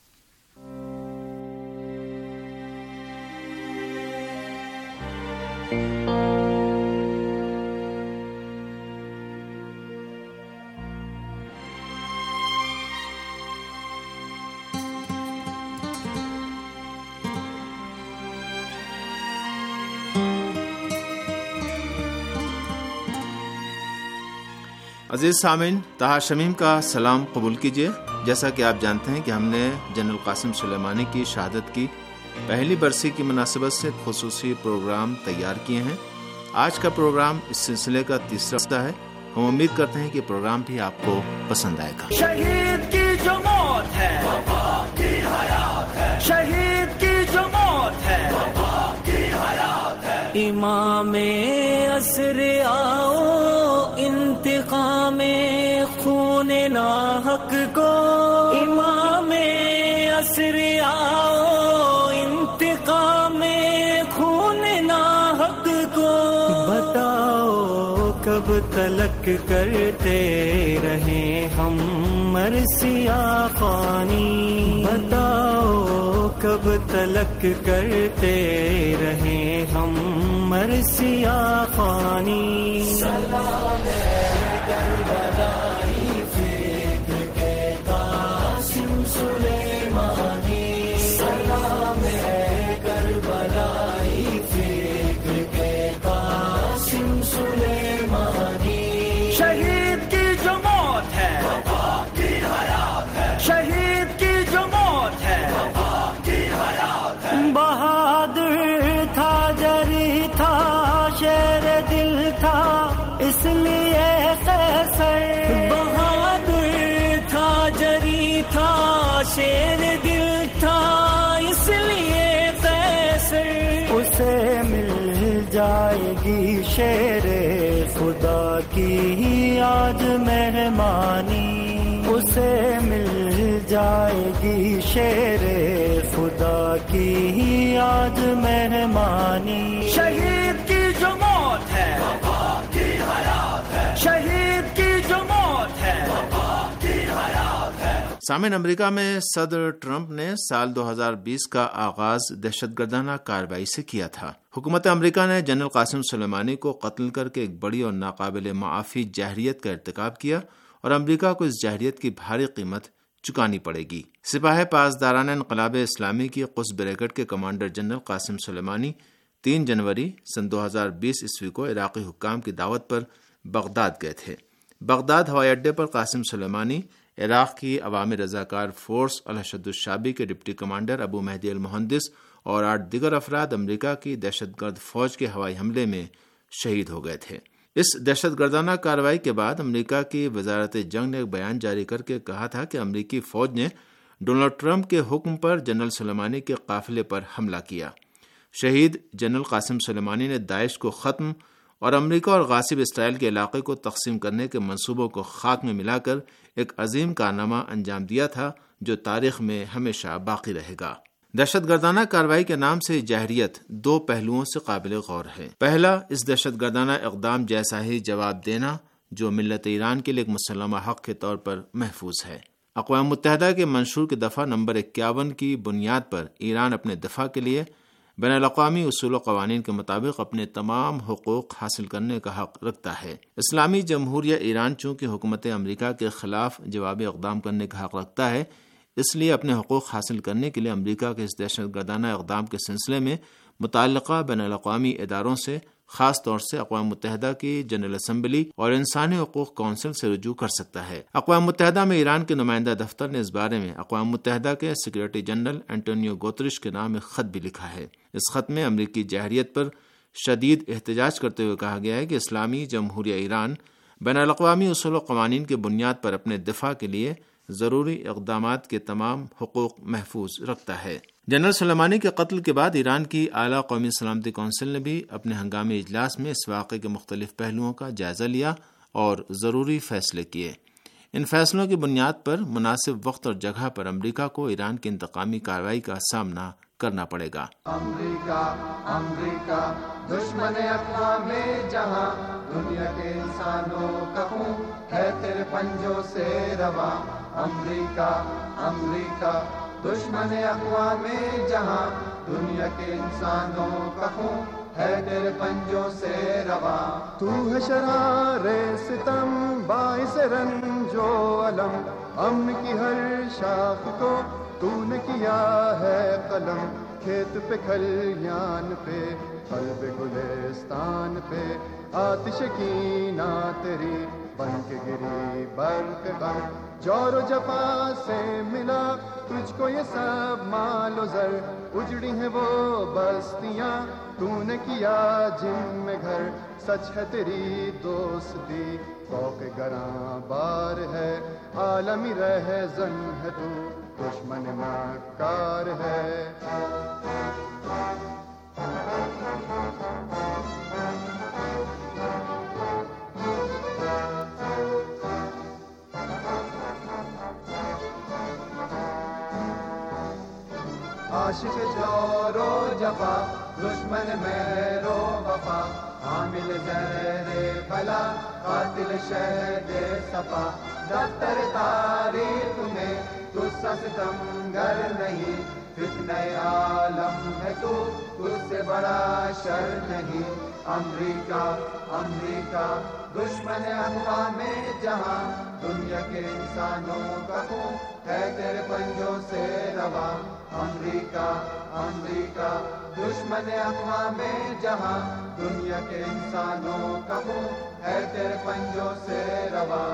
عزیز سامعین، طاہر شمیم کا سلام قبول کیجیے۔ جیسا کہ آپ جانتے ہیں کہ ہم نے جنرل قاسم سلیمانی کی شہادت کی پہلی برسی کی مناسبت سے خصوصی پروگرام تیار کیے ہیں۔ آج کا پروگرام اس سلسلے کا تیسرا حصہ ہے۔ ہم امید کرتے ہیں کہ پروگرام بھی آپ کو پسند آئے گا۔ شہید کی جو موت ہے وفا کی حیات ہے، شہید کی جو موت ہے وفا کی حیات ہے، امام عصر آؤ انتقام خون ناحق کو، امام عصر آؤ انتقام خون ناحق کو، بتاؤ کب تلک کرتے رہیں ہم مرثیہ خوانی، بتاؤ کب تلک کرتے رہیں ہم مرثیہ خوانی، سلام ہے کربلائی فکر کے قاسم سلیمانی، سلام ہے کربلائی فکر کے قاسم سلیمانی، شہید کی جو موت ہے وفا کی حیات ہے، شہید کی جو موت ہے وفا کی حیات ہے، بہادر تھا جری تھا شیر دل تھا اس لیے قیصر، بہادر تھا جری تھا شیر دل تھا اس لیے قیصر، اسے مل جائے گی شیر خدا کی آج مہمانی، اسے مل جائے گی شیر خدا کی آج مہمانی، شہید کی جو موت ہے وفا کی حیات ہے، شہید کی جو موت ہے وفا کی حیات ہے۔ سامعین، امریکہ میں صدر ٹرمپ نے سال دو ہزار بیس کا آغاز دہشت گردانہ کارروائی سے کیا تھا۔ حکومت امریکہ نے جنرل قاسم سلیمانی کو قتل کر کے ایک بڑی اور ناقابل معافی جہریت کا ارتکاب کیا اور امریکہ کو اس جہریت کی بھاری قیمت چکانی پڑے گی۔ سپاہ پاسداران انقلاب اسلامی کی قدس بریگیڈ کے کمانڈر جنرل قاسم سلیمانی تین جنوری سن دو ہزار بیس عیسوی کو عراقی حکام کی دعوت پر بغداد گئے تھے۔ بغداد ہوائی اڈے پر قاسم سلیمانی عراق کی عوامی رضاکار فورس الحشد الشعبی کے deputy commander Abu Mahdi al Muhandis اور آٹھ دیگر افراد امریکہ کی دہشت گرد فوج کے ہوائی حملے میں شہید ہو گئے تھے۔ اس دہشت گردانہ کارروائی کے بعد امریکہ کی وزارت جنگ نے ایک بیان جاری کر کے کہا تھا کہ امریکی فوج نے ڈونلڈ ٹرمپ کے حکم پر جنرل سلیمانی کے قافلے پر حملہ کیا۔ شہید جنرل قاسم سلیمانی نے داعش کو ختم اور امریکہ اور غاصب اسرائیل کے علاقے کو تقسیم کرنے کے منصوبوں کو خاک میں ملا کر ایک عظیم کارنامہ انجام دیا تھا جو تاریخ میں ہمیشہ باقی رہے گا۔ دہشت گردانہ کارروائی کے نام سے جاہریت دو پہلوؤں سے قابل غور ہے۔ پہلا، اس دہشت گردانہ اقدام جیسا ہی جواب دینا جو ملت ایران کے لیے ایک مسلمہ حق کے طور پر محفوظ ہے۔ اقوام متحدہ کے منشور کے دفعہ نمبر اکیاون کی بنیاد پر ایران اپنے دفاع کے لیے بین الاقوامی اصول و قوانین کے مطابق اپنے تمام حقوق حاصل کرنے کا حق رکھتا ہے۔ اسلامی جمہوریہ ایران چونکہ حکومت امریکہ کے خلاف جوابی اقدام کرنے کا حق رکھتا ہے، اس لیے اپنے حقوق حاصل کرنے کے لیے امریکہ کے اس دہشت گردانہ اقدام کے سلسلے میں متعلقہ بین الاقوامی اداروں سے، خاص طور سے اقوام متحدہ کی جنرل اسمبلی اور انسانی حقوق کونسل سے رجوع کر سکتا ہے۔ اقوام متحدہ میں ایران کے نمائندہ دفتر نے اس بارے میں اقوام متحدہ کے سیکریٹری جنرل انٹونیو گوترش کے نام ایک خط بھی لکھا ہے۔ اس خط میں امریکی جاہریت پر شدید احتجاج کرتے ہوئے کہا گیا ہے کہ اسلامی جمہوریہ ایران بین الاقوامی اصول و قوانین کی بنیاد پر اپنے دفاع کے لیے ضروری اقدامات کے تمام حقوق محفوظ رکھتا ہے۔ جنرل سلیمانی کے قتل کے بعد ایران کی اعلیٰ قومی سلامتی کونسل نے بھی اپنے ہنگامی اجلاس میں اس واقعے کے مختلف پہلوؤں کا جائزہ لیا اور ضروری فیصلے کیے۔ ان فیصلوں کی بنیاد پر مناسب وقت اور جگہ پر امریکہ کو ایران کی انتقامی کارروائی کا سامنا کرنا پڑے گا۔ امریکہ امریکہ دشمن اقوام جہاں، دنیا کے انسانوں کا خون ہے تیرے پنجوں سے رواں۔ امریکہ امریکہ دشمن اقوام جہاں، دنیا کے انسانوں کا خون ہے تیرے پنجوں سے رواں۔ تو ہے شرار ستم باعث رنج و علم، امن کی ہر شاخ کو تو نے کیا ہے قلم، کھیت پہ کھلیان پہ قلب گلستان پہ آتش کینہ تیری بن کے گری برق غم، جور و جفا سے ملا تجھ کو یہ سب مال و زر، اجڑی ہیں وہ بستیاں تو نے کیا جن میں گھر، سچ ہے تیری دوستی فوق گراں بار ہے، عالمی رہزن ہے تو دشمن مکار ہے۔ عاشق جور و جفا دشمن مہر و وفا، حامل زہر بلا قاتل شہد صفا، دفتر تاریخ میں تو ستمگر نہیں، فتنہ عالم ہے تو تجھ سے بڑا شر نہیں۔ امریکہ امریکہ دشمن اقوام جہاں، دنیا کے انسانوں کا خون ہے تیرے پنجوں سے رواں۔ امریکہ امریکہ دشمن اقوام جہاں، دنیا کے انسانوں کا خون ہے تیرے پنجوں سے رواں۔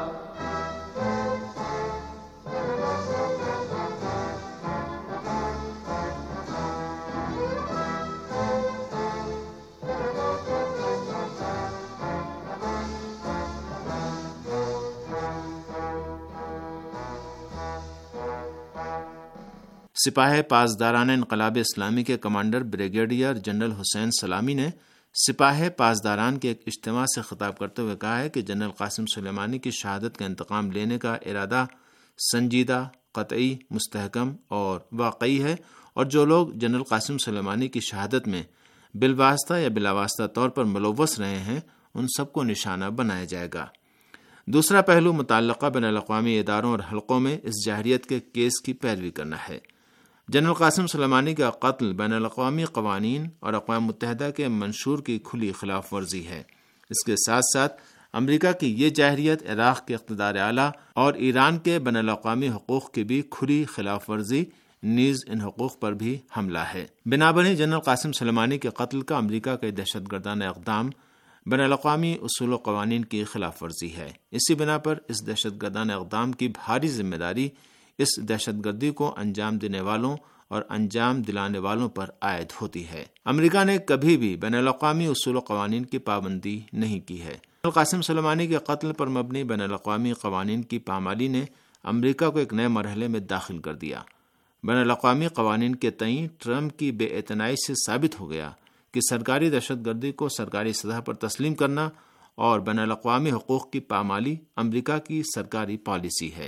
سپاہ پاسداران انقلاب اسلامی کے کمانڈر بریگیڈیئر جنرل حسین سلامی نے سپاہ پاسداران کے ایک اجتماع سے خطاب کرتے ہوئے کہا ہے کہ جنرل قاسم سلیمانی کی شہادت کا انتقام لینے کا ارادہ سنجیدہ، قطعی، مستحکم اور واقعی ہے، اور جو لوگ جنرل قاسم سلیمانی کی شہادت میں بالواسطہ یا بلاواسطہ طور پر ملوث رہے ہیں ان سب کو نشانہ بنایا جائے گا۔ دوسرا پہلو متعلقہ بین الاقوامی اداروں اور حلقوں میں اس جاہریت کے کیس کی پیروی کرنا ہے۔ جنرل قاسم سلیمانی کا قتل بین الاقوامی قوانین اور اقوام متحدہ کے منشور کی کھلی خلاف ورزی ہے۔ اس کے ساتھ ساتھ امریکہ کی یہ جاہریت عراق کے اقتدار اعلیٰ اور ایران کے بین الاقوامی حقوق کی بھی کھلی خلاف ورزی، نیز ان حقوق پر بھی حملہ ہے۔ بنابراین جنرل قاسم سلیمانی کے قتل کا امریکہ کے دہشت گردانہ اقدام بین الاقوامی اصول و قوانین کی خلاف ورزی ہے۔ اسی بنا پر اس دہشت گردانہ اقدام کی بھاری ذمہ داری اس دہشت گردی کو انجام دینے والوں اور انجام دلانے والوں پر عائد ہوتی ہے۔ امریکہ نے کبھی بھی بین الاقوامی اصول و قوانین کی پابندی نہیں کی ہے۔ قاسم سلیمانی کے قتل پر مبنی بین الاقوامی قوانین کی پامالی نے امریکہ کو ایک نئے مرحلے میں داخل کر دیا۔ بین الاقوامی قوانین کے تئیں ٹرمپ کی بے اعتنائی سے ثابت ہو گیا کہ سرکاری دہشت گردی کو سرکاری سطح پر تسلیم کرنا اور بین الاقوامی حقوق کی پامالی امریکہ کی سرکاری پالیسی ہے۔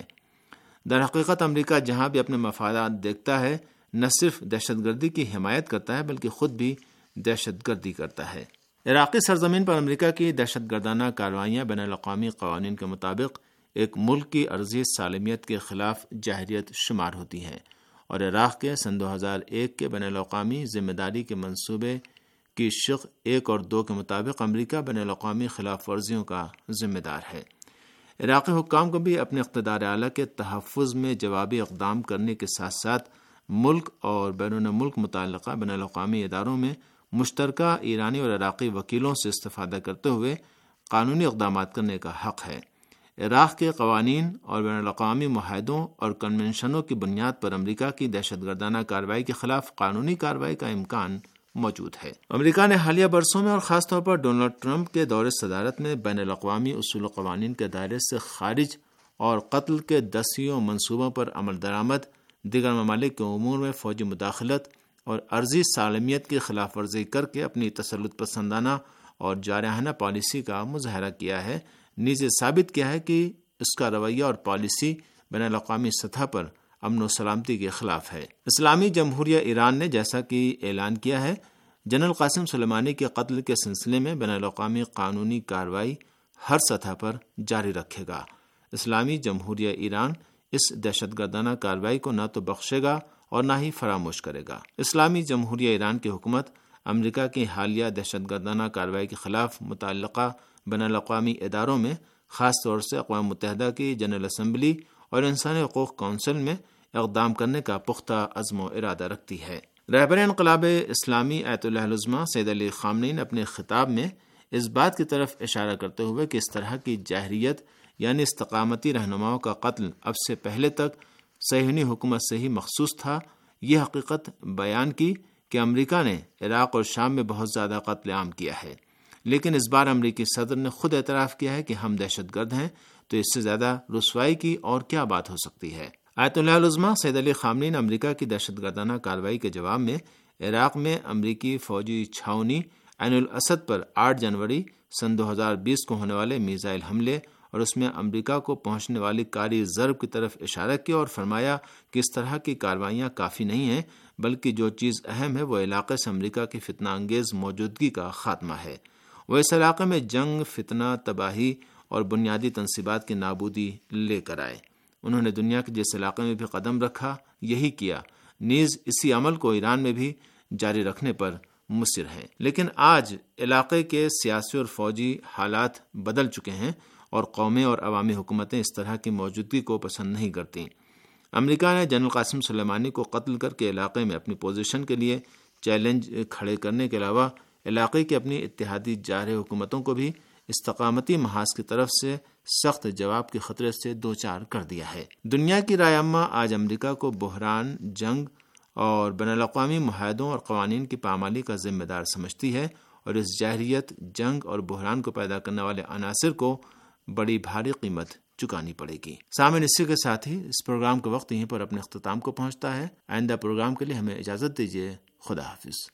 در حقیقت امریکہ جہاں بھی اپنے مفادات دیکھتا ہے نہ صرف دہشت گردی کی حمایت کرتا ہے بلکہ خود بھی دہشت گردی کرتا ہے۔ عراقی سرزمین پر امریکہ کی دہشت گردانہ کارروائیاں بین الاقوامی قوانین کے مطابق ایک ملک کی عرضی سالمیت کے خلاف جاہریت شمار ہوتی ہیں، اور عراق کے سن دو ہزار ایک کے بین الاقوامی ذمہ داری کے منصوبے کی شق ایک اور دو کے مطابق امریکہ بین الاقوامی خلاف ورزیوں کا ذمہ دار ہے۔ عراقی حکام کو بھی اپنے اقتدار اعلیٰ کے تحفظ میں جوابی اقدام کرنے کے ساتھ ساتھ ملک اور بیرون ملک متعلقہ بین الاقوامی اداروں میں مشترکہ ایرانی اور عراقی وکیلوں سے استفادہ کرتے ہوئے قانونی اقدامات کرنے کا حق ہے۔ عراق کے قوانین اور بین الاقوامی معاہدوں اور کنونشنوں کی بنیاد پر امریکہ کی دہشت گردانہ کارروائی کے خلاف قانونی کارروائی کا امکان موجود ہے۔ امریکہ نے حالیہ برسوں میں اور خاص طور پر ڈونلڈ ٹرمپ کے دور صدارت میں بین الاقوامی اصول و قوانین کے دائرے سے خارج اور قتل کے دسیوں منصوبوں پر عمل درآمد، دیگر ممالک کے امور میں فوجی مداخلت اور عرضی سالمیت کی خلاف ورزی کر کے اپنی تسلط پسندانہ اور جارحانہ پالیسی کا مظاہرہ کیا ہے، نیز یہ ثابت کیا ہے کہ اس کا رویہ اور پالیسی بین الاقوامی سطح پر امن و سلامتی کے خلاف ہے۔ اسلامی جمہوریہ ایران نے جیسا کہ اعلان کیا ہے جنرل قاسم سلیمانی کے قتل کے سلسلے میں بین الاقوامی قانونی کارروائی ہر سطح پر جاری رکھے گا۔ اسلامی جمہوریہ ایران اس دہشت گردانہ کارروائی کو نہ تو بخشے گا اور نہ ہی فراموش کرے گا۔ اسلامی جمہوریہ ایران کی حکومت امریکہ کی حالیہ دہشت گردانہ کارروائی کے خلاف متعلقہ بین الاقوامی اداروں میں خاص طور سے اقوام متحدہ کی جنرل اسمبلی اور انسانی حقوق کونسل میں اقدام کرنے کا پختہ عزم و ارادہ رکھتی ہے۔ رہبر انقلاب اسلامی آیت اللہ العظمہ سید علی خامنئی نے اپنے خطاب میں اس بات کی طرف اشارہ کرتے ہوئے کہ اس طرح کی جاہریت یعنی استقامتی رہنماؤں کا قتل اب سے پہلے تک صہیونی حکومت سے ہی مخصوص تھا، یہ حقیقت بیان کی کہ امریکہ نے عراق اور شام میں بہت زیادہ قتل عام کیا ہے، لیکن اس بار امریکی صدر نے خود اعتراف کیا ہے کہ ہم دہشت گرد ہیں، تو اس سے زیادہ رسوائی کی اور کیا بات ہو سکتی ہے۔ آیت اللہ العظمہ سید علی خامنئی نے امریکہ کی دہشت گردانہ کارروائی کے جواب میں عراق میں امریکی فوجی چھاؤنی عین الاسد پر آٹھ جنوری سن دو ہزار بیس کو ہونے والے میزائل حملے اور اس میں امریکہ کو پہنچنے والی کاری ضرب کی طرف اشارہ کیا اور فرمایا کہ اس طرح کی کارروائیاں کافی نہیں ہیں، بلکہ جو چیز اہم ہے وہ علاقے سے امریکہ کی فتنہ انگیز موجودگی کا خاتمہ ہے۔ وہ اس علاقے میں جنگ، فتنہ، تباہی اور بنیادی تنصیبات کی نابودی لے کر آئے۔ انہوں نے دنیا کے جس علاقے میں بھی قدم رکھا یہی کیا، نیز اسی عمل کو ایران میں بھی جاری رکھنے پر مصر ہیں۔ لیکن آج علاقے کے سیاسی اور فوجی حالات بدل چکے ہیں اور قومیں اور عوامی حکومتیں اس طرح کی موجودگی کو پسند نہیں کرتیں۔ امریکہ نے جنرل قاسم سلیمانی کو قتل کر کے علاقے میں اپنی پوزیشن کے لیے چیلنج کھڑے کرنے کے علاوہ علاقے کی اپنی اتحادی جارح حکومتوں کو بھی استقامتی محاذ کی طرف سے سخت جواب کے خطرے سے دوچار کر دیا ہے۔ دنیا کی رائے عامہ آج امریکہ کو بحران، جنگ اور بین الاقوامی معاہدوں اور قوانین کی پامالی کا ذمہ دار سمجھتی ہے، اور اس جاہریت، جنگ اور بحران کو پیدا کرنے والے عناصر کو بڑی بھاری قیمت چکانی پڑے گی۔ سامعین، اسی کے ساتھ ہی اس پروگرام کا وقت یہیں پر اپنے اختتام کو پہنچتا ہے۔ آئندہ پروگرام کے لیے ہمیں اجازت دیجیے۔ خدا حافظ۔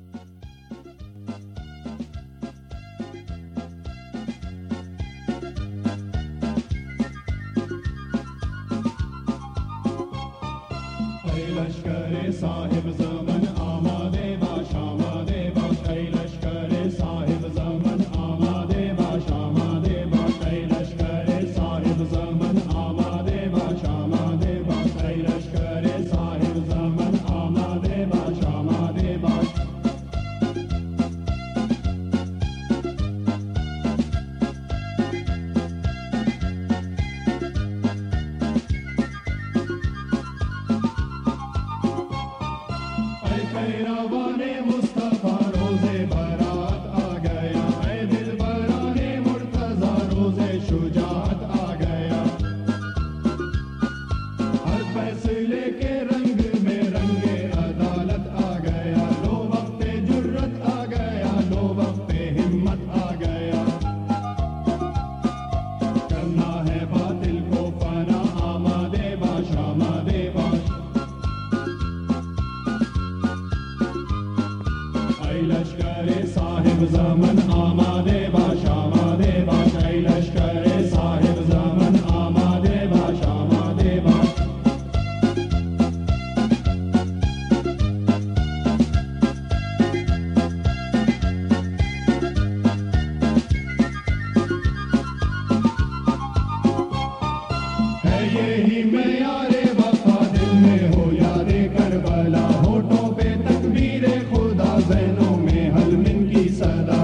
لشکر صاحب زمن آماده باش آماده باش ای لشکر صاحب زمن آماده باش آماده باش ای لشکر صاحب زمن آماده باش آماده باش ای لشکر صاحب زمن آماده باش آماده باش صاحب زمان آماده باش آماده باش ای لشکر صاحب زمان آماده باش آماده باش یہی معیار وفا دل میں ہو یاد کربلا ہونٹوں پہ تکبیر خدا ذہنوں میں حلمن کی صدا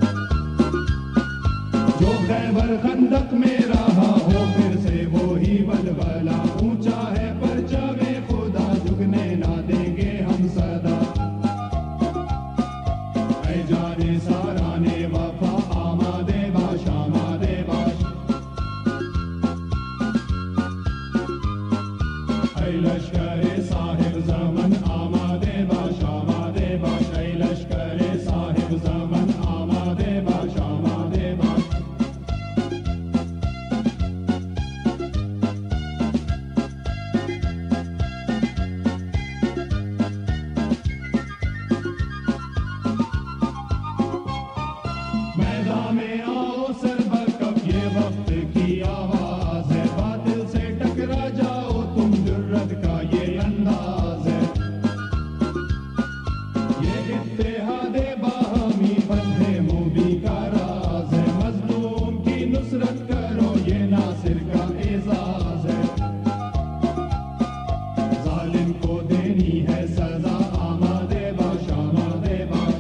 جو خیبر خندق میں رہا ہو پھر سے وہی ولولہ اونچا ہے پرچم خدا جھکنے نہ دیں گے ہم صدا اے جان سارانے وفا آمادے باش آمادے باش ای لشکر صاحب زمان آماده باش آماده باش ای لشکر صاحب زمان آماده باش آماده باش میدان میں آؤ سر برکب یہ وقت کی آواز ہے باطل سے ٹکرا جاؤ تم جرت کا یہ انداز ہے یہ اتحاد باہمی بندے موبی کا راز ہے مظلوم کی نصرت کرو یہ ناصر کا اعزاز ہے ظالم کو دینی ہے سزا آمادے باش آمادے باش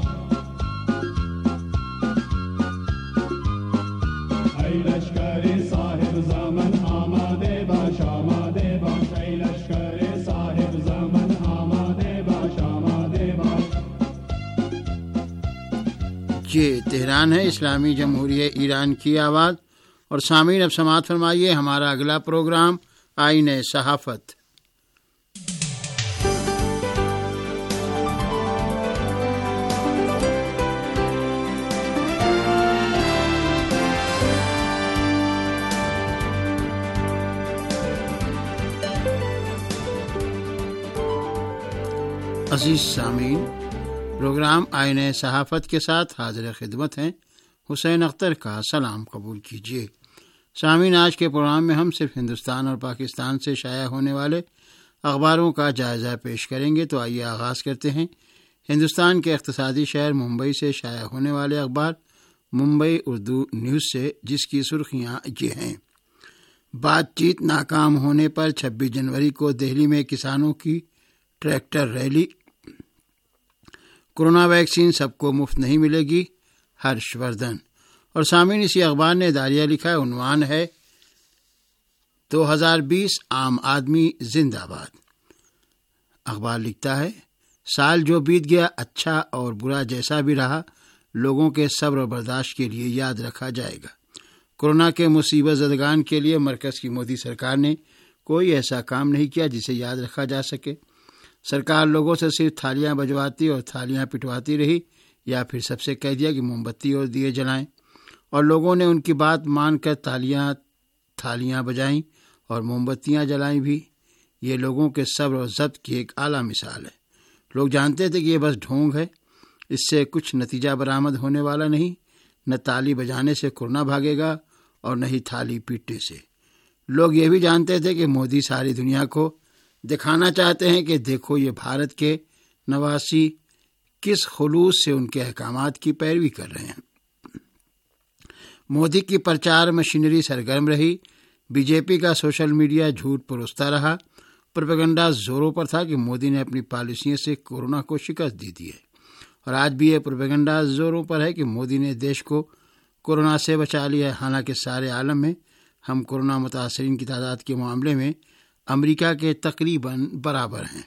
ای لشکر صاحب زمان آماده باش آماده باش ای لشکر صاحب زمان آماده باش آماده باش یہ تہران ہے، اسلامی جمہوریہ ایران کی آواز۔ اور سامعین اب سماعت فرمائیے ہمارا اگلا پروگرام آئین صحافت۔ عزیز سامعین، پروگرام آئین صحافت کے ساتھ حاضر خدمت ہیں۔ حسین اختر کا سلام قبول کیجیے۔ سامعین، آج کے پروگرام میں ہم صرف ہندوستان اور پاکستان سے شائع ہونے والے اخباروں کا جائزہ پیش کریں گے۔ تو آئیے آغاز کرتے ہیں ہندوستان کے اقتصادی شہر ممبئی سے شائع ہونے والے اخبار ممبئی اردو نیوز سے، جس کی سرخیاں یہ ہیں۔ بات چیت ناکام ہونے پر چھبیس جنوری کو دہلی میں کسانوں کی ٹریکٹر ریلی۔ کورونا ویکسین سب کو مفت نہیں ملے گی، ہرش وردھن۔ اور سامعین، اسی اخبار نے داریہ لکھا ہے، عنوان ہے دو ہزار بیس عام آدمی زندہ باد۔ اخبار لکھتا ہے، سال جو بیت گیا اچھا اور برا جیسا بھی رہا، لوگوں کے صبر و برداشت کے لیے یاد رکھا جائے گا۔ کورونا کے مصیبت زدگان کے لیے مرکز کی مودی سرکار نے کوئی ایسا کام نہیں کیا جسے یاد رکھا جا سکے۔ سرکار لوگوں سے صرف تھالیاں بجواتی اور تھالیاں پٹواتی رہی، یا پھر سب سے کہہ دیا کہ موم بتی اور دیے جلائیں، اور لوگوں نے ان کی بات مان کر تالیاں تھالیاں بجائیں اور موم بتیاں جلائیں بھی۔ یہ لوگوں کے صبر و ضبط کی ایک اعلیٰ مثال ہے۔ لوگ جانتے تھے کہ یہ بس ڈھونگ ہے، اس سے کچھ نتیجہ برآمد ہونے والا نہیں، نہ تالی بجانے سے کورونا بھاگے گا اور نہ ہی تھالی پیٹنے سے۔ لوگ یہ بھی جانتے تھے کہ مودی ساری دنیا کو دکھانا چاہتے ہیں کہ دیکھو یہ بھارت کے نواسی کس خلوص سے ان کے احکامات کی پیروی کر رہے ہیں۔ مودی کی پرچار مشینری سرگرم رہی، بی جے پی کا سوشل میڈیا جھوٹ پروستا رہا، پروپیگنڈا زوروں پر تھا کہ مودی نے اپنی پالیسیوں سے کورونا کو شکست دی دی ہے، اور آج بھی یہ پروپیگنڈا زوروں پر ہے کہ مودی نے دیش کو کورونا سے بچا لیا ہے۔ حالانکہ سارے عالم میں ہم کورونا متاثرین کی تعداد کے معاملے میں امریکہ کے تقریباً برابر ہیں۔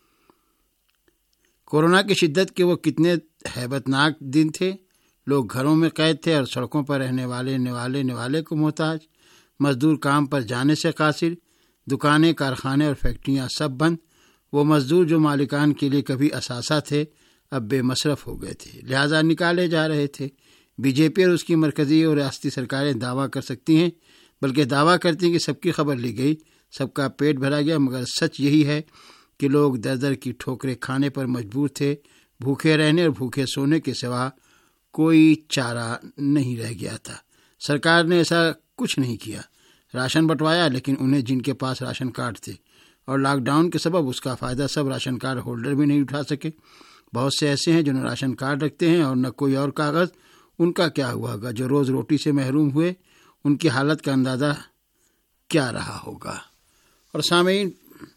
کورونا کی شدت کے وہ کتنے ہیبت ناک دن تھے۔ لوگ گھروں میں قید تھے اور سڑکوں پر رہنے والے نوالے نوالے کو محتاج، مزدور کام پر جانے سے قاصر، دکانیں، کارخانے اور فیکٹریاں سب بند۔ وہ مزدور جو مالکان کے لیے کبھی اثاثہ تھے اب بے مصرف ہو گئے تھے، لہذا نکالے جا رہے تھے۔ بی جے پی اور اس کی مرکزی اور ریاستی سرکاریں دعویٰ کر سکتی ہیں، بلکہ دعویٰ کرتی ہیں کہ سب کی خبر لی گئی، سب کا پیٹ بھرا گیا، مگر سچ یہی ہے کہ لوگ در در کی ٹھوکریں کھانے پر مجبور تھے، بھوکے رہنے اور بھوکے سونے کے سوا کوئی چارہ نہیں رہ گیا تھا۔ سرکار نے ایسا کچھ نہیں کیا، راشن بٹوایا، لیکن انہیں جن کے پاس راشن کارڈ تھے اور لاک ڈاؤن کے سبب اس کا فائدہ سب راشن کارڈ ہولڈر بھی نہیں اٹھا سکے۔ بہت سے ایسے ہیں جو نہ راشن کارڈ رکھتے ہیں اور نہ کوئی اور کاغذ۔ ان کا کیا ہوا ہوگا؟ جو روز روٹی سے محروم ہوئے، ان کی حالت کا اندازہ کیا رہا ہوگا؟ اور سامعین،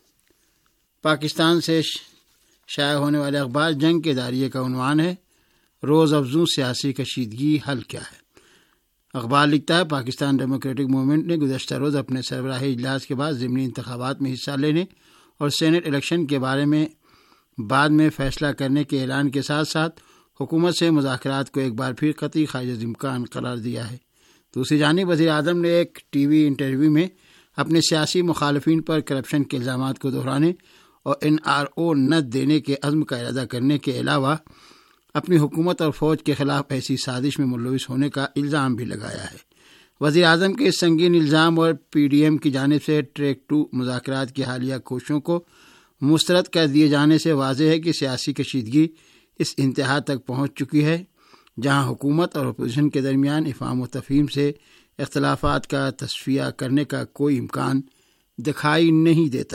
پاکستان سے شائع ہونے والے اخبار جنگ کے دائرے کا عنوان ہے روز افزوں سیاسی کشیدگی حل کیا ہے۔ اخبار لکھتا ہے پاکستان ڈیموکریٹک موومنٹ نے گزشتہ روز اپنے سربراہی اجلاس کے بعد ضمنی انتخابات میں حصہ لینے اور سینٹ الیکشن کے بارے میں بعد میں فیصلہ کرنے کے اعلان کے ساتھ ساتھ حکومت سے مذاکرات کو ایک بار پھر قطعی خارج امکان قرار دیا ہے۔ دوسری جانب وزیر اعظم نے ایک ٹی وی انٹرویو میں اپنے سیاسی مخالفین پر کرپشن کے الزامات کو دہرانے اور این آر او نہ دینے کے عزم کا ارادہ کرنے کے علاوہ اپنی حکومت اور فوج کے خلاف ایسی سازش میں ملوث ہونے کا الزام بھی لگایا ہے۔ وزیر اعظم کے اس سنگین الزام اور پی ڈی ایم کی جانب سے ٹریک ٹو مذاکرات کی حالیہ کوششوں کو مسترد کر دیے جانے سے واضح ہے کہ سیاسی کشیدگی اس انتہا تک پہنچ چکی ہے جہاں حکومت اور اپوزیشن کے درمیان افہام و تفہیم سے اختلافات کا تصفیہ کرنے کا کوئی امکان دکھائی نہیں دیتا۔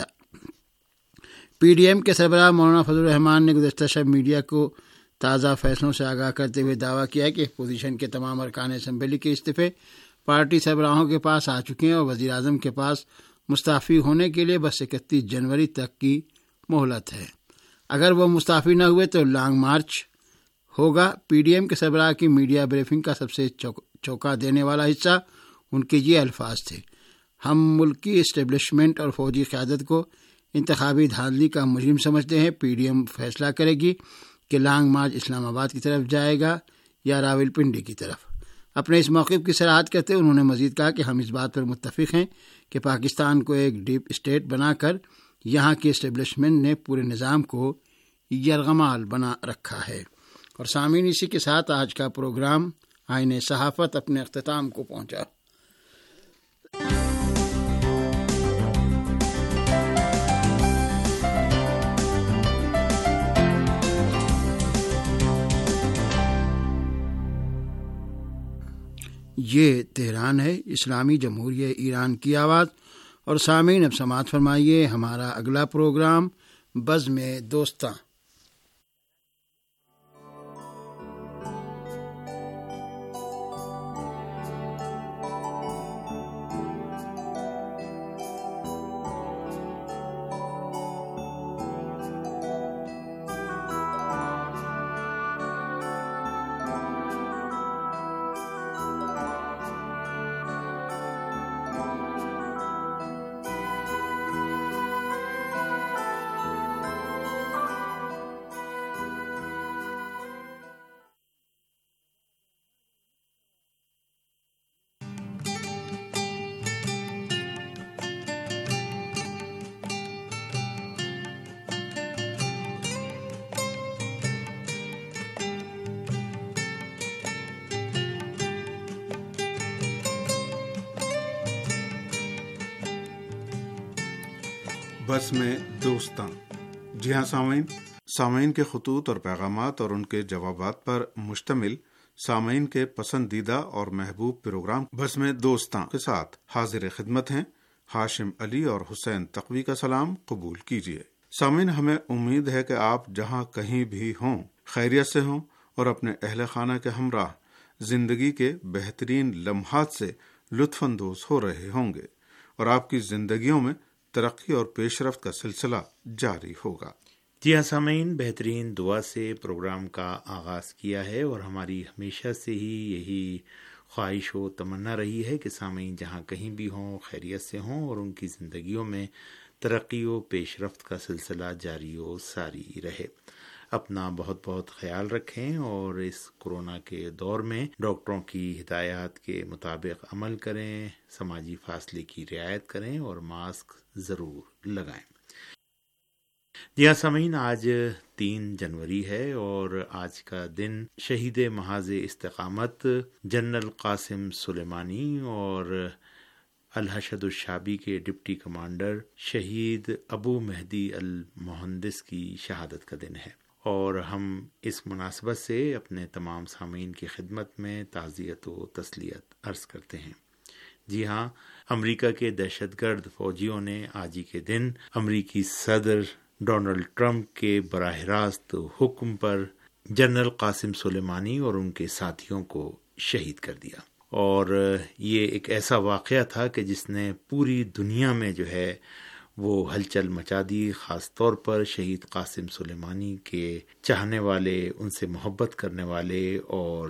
پی ڈی ایم کے سربراہ مولانا فضل الرحمان نے گزشتہ شب میڈیا کو تازہ فیصلوں سے آگاہ کرتے ہوئے دعویٰ کیا کہ اپوزیشن کے تمام ارکان اسمبلی کے استعفے پارٹی سربراہوں کے پاس آ چکے ہیں اور وزیر اعظم کے پاس مستعفی ہونے کے لیے بس اکتیس جنوری تک کی مہلت ہے۔ اگر وہ مستعفی نہ ہوئے تو لانگ مارچ ہوگا۔ پی ڈی ایم کے سربراہ کی میڈیا بریفنگ کا سب سے چونکا دینے والا حصہ ان کے یہ الفاظ تھے: ہم ملکی اسٹیبلشمنٹ اور فوجی قیادت کو انتخابی دھاندلی کا مجرم سمجھتے ہیں۔ پی ڈی ایم فیصلہ کرے گی کہ لانگ مارچ اسلام آباد کی طرف جائے گا یا راول پنڈی کی طرف۔ اپنے اس موقف کی صراحت کرتے انہوں نے مزید کہا کہ ہم اس بات پر متفق ہیں کہ پاکستان کو ایک ڈیپ اسٹیٹ بنا کر یہاں کی اسٹیبلشمنٹ نے پورے نظام کو یرغمال بنا رکھا ہے۔ اور سامعین، اسی کے ساتھ آج کا پروگرام آئین صحافت اپنے اختتام کو پہنچا۔ یہ تہران ہے، اسلامی جمہوریہ ایران کی آواز۔ اور سامعین، اب سماعت فرمائیے ہمارا اگلا پروگرام بزم دوستاں۔ بس میں دوستاں۔ جی ہاں سامعین، سامعین کے خطوط اور پیغامات اور ان کے جوابات پر مشتمل سامعین کے پسندیدہ اور محبوب پروگرام بس میں دوستاں کے ساتھ حاضر خدمت ہیں ہاشم علی اور حسین تقوی کا سلام قبول کیجیے۔ سامعین، ہمیں امید ہے کہ آپ جہاں کہیں بھی ہوں خیریت سے ہوں اور اپنے اہل خانہ کے ہمراہ زندگی کے بہترین لمحات سے لطف اندوز ہو رہے ہوں گے اور آپ کی زندگیوں میں ترقی اور پیش رفت کا سلسلہ جاری ہوگا۔ جی ہاں سامعین، بہترین دعا سے پروگرام کا آغاز کیا ہے اور ہماری ہمیشہ سے ہی یہی خواہش و تمنا رہی ہے کہ سامعین جہاں کہیں بھی ہوں خیریت سے ہوں اور ان کی زندگیوں میں ترقی و پیش رفت کا سلسلہ جاری و ساری رہے۔ اپنا بہت بہت خیال رکھیں اور اس کورونا کے دور میں ڈاکٹروں کی ہدایات کے مطابق عمل کریں، سماجی فاصلے کی رعایت کریں اور ماسک ضرور لگائیں۔ جی ہاں سامعین، آج تین جنوری ہے اور آج کا دن شہید محاذ استقامت جنرل قاسم سلیمانی اور الحشد الشعبی کے ڈپٹی کمانڈر شہید ابو مہدی المہندس کی شہادت کا دن ہے۔ اور ہم اس مناسبت سے اپنے تمام سامعین کی خدمت میں تعزیت و تسلیت عرض کرتے ہیں۔ جی ہاں، امریکہ کے دہشت گرد فوجیوں نے آج ہی کے دن امریکی صدر ڈونلڈ ٹرمپ کے براہ راست حکم پر جنرل قاسم سلیمانی اور ان کے ساتھیوں کو شہید کر دیا، اور یہ ایک ایسا واقعہ تھا کہ جس نے پوری دنیا میں جو ہے وہ ہلچل مچا دی، خاص طور پر شہید قاسم سلیمانی کے چاہنے والے، ان سے محبت کرنے والے اور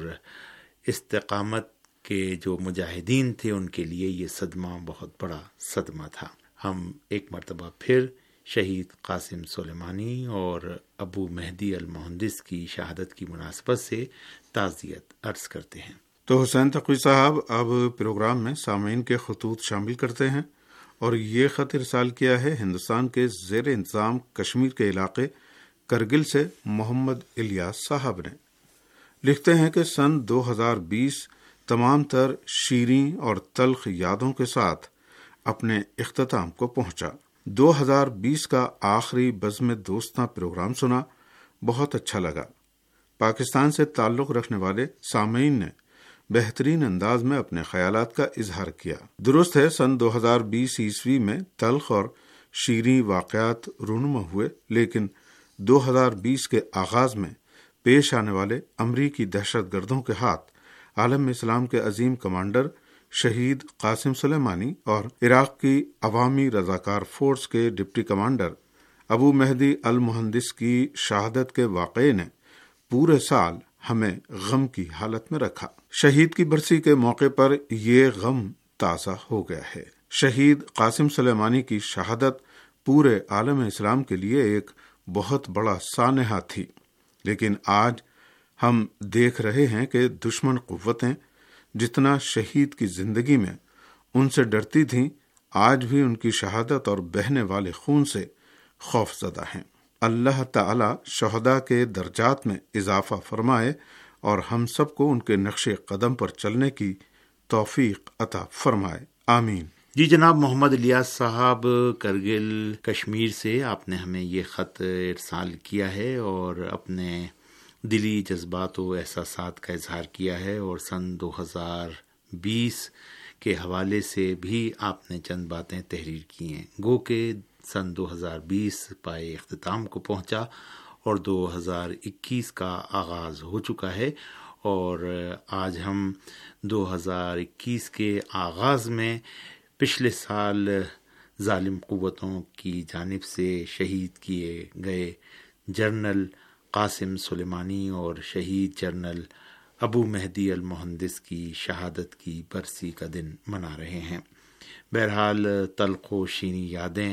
استقامت کے جو مجاہدین تھے ان کے لیے یہ صدمہ بہت بڑا صدمہ تھا۔ ہم ایک مرتبہ پھر شہید قاسم سلیمانی اور ابو مہدی المہندس کی شہادت کی مناسبت سے تعزیت عرض کرتے ہیں۔ تو حسین تقوی صاحب اب پروگرام میں سامعین کے خطوط شامل کرتے ہیں، اور یہ خط ارسال کیا ہے ہندوستان کے زیر انتظام کشمیر کے علاقے کرگل سے محمد الیاس صاحب نے۔ لکھتے ہیں کہ سن دو ہزار بیس تمام تر شیریں اور تلخ یادوں کے ساتھ اپنے اختتام کو پہنچا۔ دو ہزار بیس کا آخری بزم دوستاں پروگرام سنا، بہت اچھا لگا۔ پاکستان سے تعلق رکھنے والے سامعین نے بہترین انداز میں اپنے خیالات کا اظہار کیا۔ درست ہے، سن دو ہزار بیس عیسوی میں تلخ اور شیریں واقعات رونما ہوئے، لیکن دو ہزار بیس کے آغاز میں پیش آنے والے امریکی دہشت گردوں کے ہاتھ عالم اسلام کے عظیم کمانڈر شہید قاسم سلیمانی اور عراق کی عوامی رضاکار فورس کے deputy commander Abu Mahdi al Muhandis کی شہادت کے واقعے نے پورے سال ہمیں غم کی حالت میں رکھا۔ شہید کی برسی کے موقع پر یہ غم تازہ ہو گیا ہے۔ شہید قاسم سلیمانی کی شہادت پورے عالم اسلام کے لیے ایک بہت بڑا سانحہ تھی، لیکن آج ہم دیکھ رہے ہیں کہ دشمن قوتیں جتنا شہید کی زندگی میں ان سے ڈرتی تھیں، آج بھی ان کی شہادت اور بہنے والے خون سے خوف زدہ ہیں۔ اللہ تعالی شہداء کے درجات میں اضافہ فرمائے اور ہم سب کو ان کے نقش قدم پر چلنے کی توفیق عطا فرمائے، آمین۔ جی جناب محمد الیاس صاحب کرگل کشمیر سے آپ نے ہمیں یہ خط ارسال کیا ہے اور اپنے دلی جذبات و احساسات کا اظہار کیا ہے، اور سن دو ہزار بیس کے حوالے سے بھی آپ نے چند باتیں تحریر کی ہیں۔ گو کہ سن دو ہزار بیس پائے اختتام کو پہنچا اور دو ہزار اکیس کا آغاز ہو چکا ہے، اور آج ہم دو ہزار اکیس کے آغاز میں پچھلے سال ظالم قوتوں کی جانب سے شہید کیے گئے جنرل قاسم سلیمانی اور شہید جنرل ابو مہدی المہندس کی شہادت کی برسی کا دن منا رہے ہیں۔ بہرحال تلخ و شیریں یادیں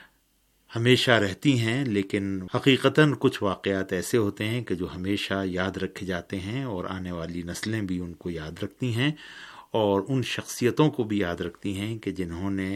ہمیشہ رہتی ہیں، لیکن حقیقتاً کچھ واقعات ایسے ہوتے ہیں کہ جو ہمیشہ یاد رکھے جاتے ہیں، اور آنے والی نسلیں بھی ان کو یاد رکھتی ہیں، اور ان شخصیتوں کو بھی یاد رکھتی ہیں کہ جنہوں نے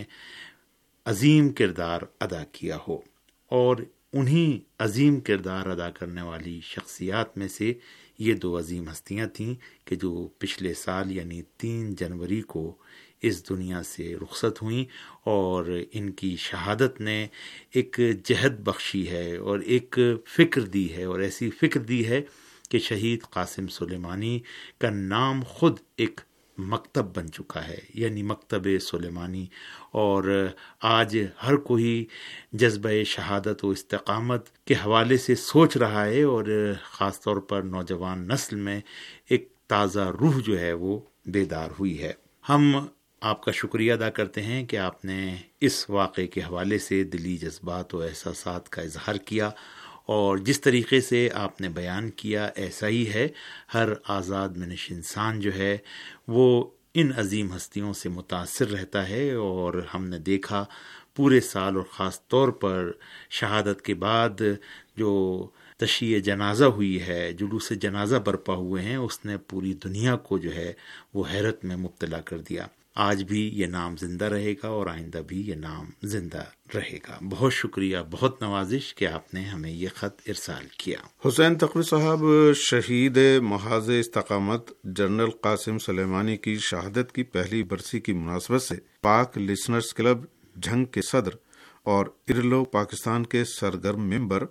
عظیم کردار ادا کیا ہو، اور انہی عظیم کردار ادا کرنے والی شخصیات میں سے یہ دو عظیم ہستیاں تھیں کہ جو پچھلے سال یعنی تین جنوری کو اس دنیا سے رخصت ہوئیں، اور ان کی شہادت نے ایک جہد بخشی ہے اور ایک فکر دی ہے، اور ایسی فکر دی ہے کہ شہید قاسم سلیمانی کا نام خود ایک مکتب بن چکا ہے، یعنی مکتب سلیمانی، اور آج ہر کوئی جذبہ شہادت و استقامت کے حوالے سے سوچ رہا ہے، اور خاص طور پر نوجوان نسل میں ایک تازہ روح جو ہے وہ بیدار ہوئی ہے۔ ہم آپ کا شکریہ ادا کرتے ہیں کہ آپ نے اس واقعے کے حوالے سے دلی جذبات و احساسات کا اظہار کیا، اور جس طریقے سے آپ نے بیان کیا ایسا ہی ہے۔ ہر آزاد منش انسان جو ہے وہ ان عظیم ہستیوں سے متاثر رہتا ہے، اور ہم نے دیکھا پورے سال اور خاص طور پر شہادت کے بعد جو تشییع جنازہ ہوئی ہے، جلوس جنازہ برپا ہوئے ہیں، اس نے پوری دنیا کو جو ہے وہ حیرت میں مبتلا کر دیا۔ آج بھی یہ نام زندہ رہے گا اور آئندہ بھی یہ نام زندہ رہے گا۔ بہت شکریہ، بہت نوازش کہ آپ نے ہمیں یہ خط ارسال کیا۔ حسین تقوی صاحب، شہید محاذ استقامت جنرل قاسم سلیمانی کی شہادت کی پہلی برسی کی مناسبت سے پاک لسنرز کلب جھنگ کے صدر اور ارلو پاکستان کے سرگرم ممبر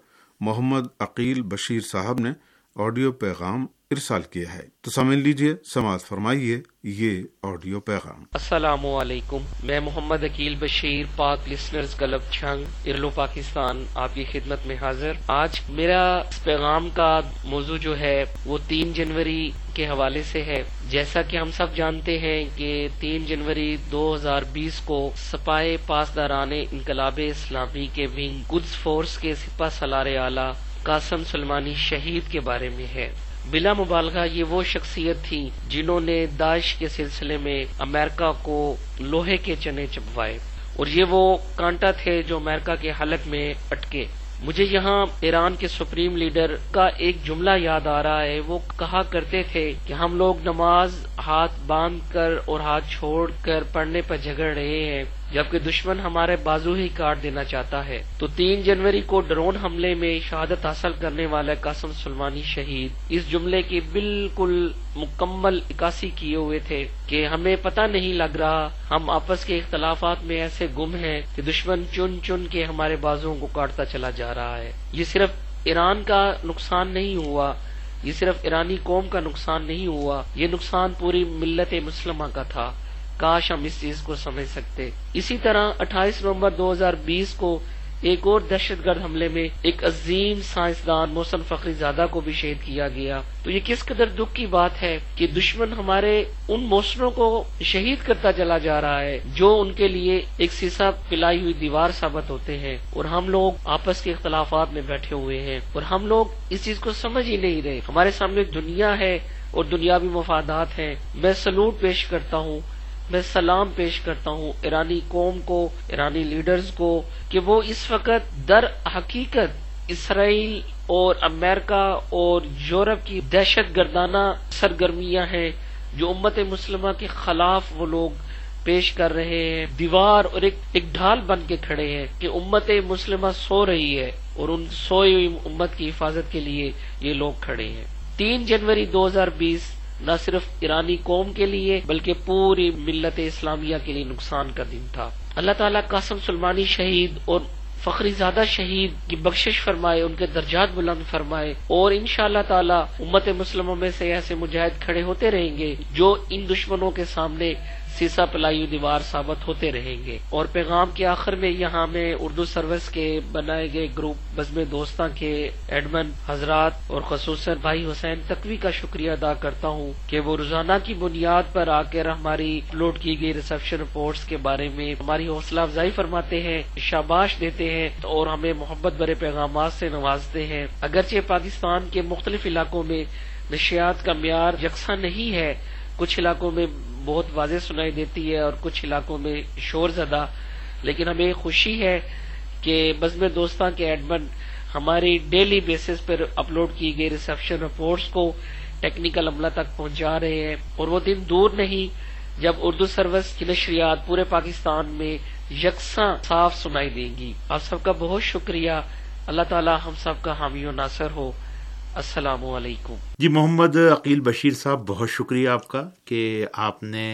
محمد عقیل بشیر صاحب نے آڈیو پیغام ارسال کیا ہے۔ تو سامعین لیجیے، سماعت فرمائیے یہ آڈیو پیغام۔ السلام علیکم، میں محمد عقیل بشیر، پاک لسنرز کلب چھنگ، ارلو پاکستان، آپ کی خدمت میں حاضر۔ آج میرا اس پیغام کا موضوع جو ہے وہ تین جنوری کے حوالے سے ہے۔ جیسا کہ ہم سب جانتے ہیں کہ تین جنوری دو ہزار بیس کو سپاہ پاسداران انقلاب اسلامی کے ونگ قدس فورس کے سپہ سالار اعلیٰ قاسم سلیمانی شہید کے بارے میں ہے۔ بلا مبالغہ یہ وہ شخصیت تھی جنہوں نے داعش کے سلسلے میں امریکہ کو لوہے کے چنے چبوائے، اور یہ وہ کانٹا تھے جو امریکہ کے حلق میں اٹکے۔ مجھے یہاں ایران کے سپریم لیڈر کا ایک جملہ یاد آ رہا ہے۔ وہ کہا کرتے تھے کہ ہم لوگ نماز ہاتھ باندھ کر اور ہاتھ چھوڑ کر پڑھنے پر جھگڑ رہے ہیں، جبکہ دشمن ہمارے بازو ہی کاٹ دینا چاہتا ہے۔ تو تین جنوری کو ڈرون حملے میں شہادت حاصل کرنے والا قاسم سلیمانی شہید اس جملے کی بالکل مکمل عکاسی کیے ہوئے تھے کہ ہمیں پتہ نہیں لگ رہا، ہم آپس کے اختلافات میں ایسے گم ہیں کہ دشمن چن چن کے ہمارے بازوؤں کو کاٹتا چلا جا رہا ہے۔ یہ صرف ایران کا نقصان نہیں ہوا، یہ صرف ایرانی قوم کا نقصان نہیں ہوا، یہ نقصان پوری ملت مسلمہ کا تھا۔ کاش ہم اس چیز کو سمجھ سکتے۔ اسی طرح اٹھائیس نومبر دو ہزار بیس کو ایک اور دہشت گرد حملے میں ایک عظیم سائنسدان محسن فخری زادہ کو بھی شہید کیا گیا۔ تو یہ کس قدر دکھ کی بات ہے کہ دشمن ہمارے ان محسنوں کو شہید کرتا چلا جا رہا ہے جو ان کے لیے ایک سیسا پلائی ہوئی دیوار ثابت ہوتے ہیں، اور ہم لوگ آپس کے اختلافات میں بیٹھے ہوئے ہیں اور ہم لوگ اس چیز کو سمجھ ہی نہیں رہے۔ ہمارے سامنے دنیا ہے اور دنیاوی مفادات ہیں۔ میں سلوٹ پیش کرتا ہوں، میں سلام پیش کرتا ہوں ایرانی قوم کو، ایرانی لیڈرز کو، کہ وہ اس وقت در حقیقت اسرائیل اور امریکہ اور یورپ کی دہشت گردانہ سرگرمیاں ہیں جو امت مسلمہ کے خلاف وہ لوگ پیش کر رہے ہیں، دیوار اور ایک ایک ڈھال بن کے کھڑے ہیں کہ امت مسلمہ سو رہی ہے اور ان سوئی ہوئی امت کی حفاظت کے لیے یہ لوگ کھڑے ہیں۔ تین جنوری دو ہزار بیس نہ صرف ایرانی قوم کے لیے بلکہ پوری ملت اسلامیہ کے لیے نقصان کا دن تھا۔ اللہ تعالیٰ قاسم سلیمانی شہید اور فخری زادہ شہید کی بخشش فرمائے، ان کے درجات بلند فرمائے، اور انشاءاللہ تعالیٰ امت مسلموں میں سے ایسے مجاہد کھڑے ہوتے رہیں گے جو ان دشمنوں کے سامنے سیسا پلائی دیوار ثابت ہوتے رہیں گے۔ اور پیغام کے آخر میں یہاں میں اردو سروس کے بنائے گئے گروپ بزم دوستاں کے ایڈمن حضرات اور خصوصاً بھائی حسین تقوی کا شکریہ ادا کرتا ہوں کہ وہ روزانہ کی بنیاد پر آ کر ہماری اپلوڈ کی گئی ریسیپشن رپورٹس کے بارے میں ہماری حوصلہ افزائی فرماتے ہیں، شاباش دیتے ہیں اور ہمیں محبت بھرے پیغامات سے نوازتے ہیں۔ اگرچہ پاکستان کے مختلف علاقوں میں نشریات کا معیار یکساں نہیں ہے، کچھ علاقوں میں بہت واضح سنائی دیتی ہے اور کچھ علاقوں میں شور زدہ، لیکن ہمیں خوشی ہے کہ بزم دوستاں کے ایڈمن ہماری ڈیلی بیسس پر اپلوڈ کی گئی ریسیپشن رپورٹس کو ٹیکنیکل عملہ تک پہنچا رہے ہیں، اور وہ دن دور نہیں جب اردو سروس کی نشریات پورے پاکستان میں یکساں صاف سنائی دیں گی۔ آپ سب کا بہت شکریہ، اللہ تعالی ہم سب کا حامی و ناصر ہو۔ السلام علیکم۔ جی محمد عقیل بشیر صاحب، بہت شکریہ آپ کا کہ آپ نے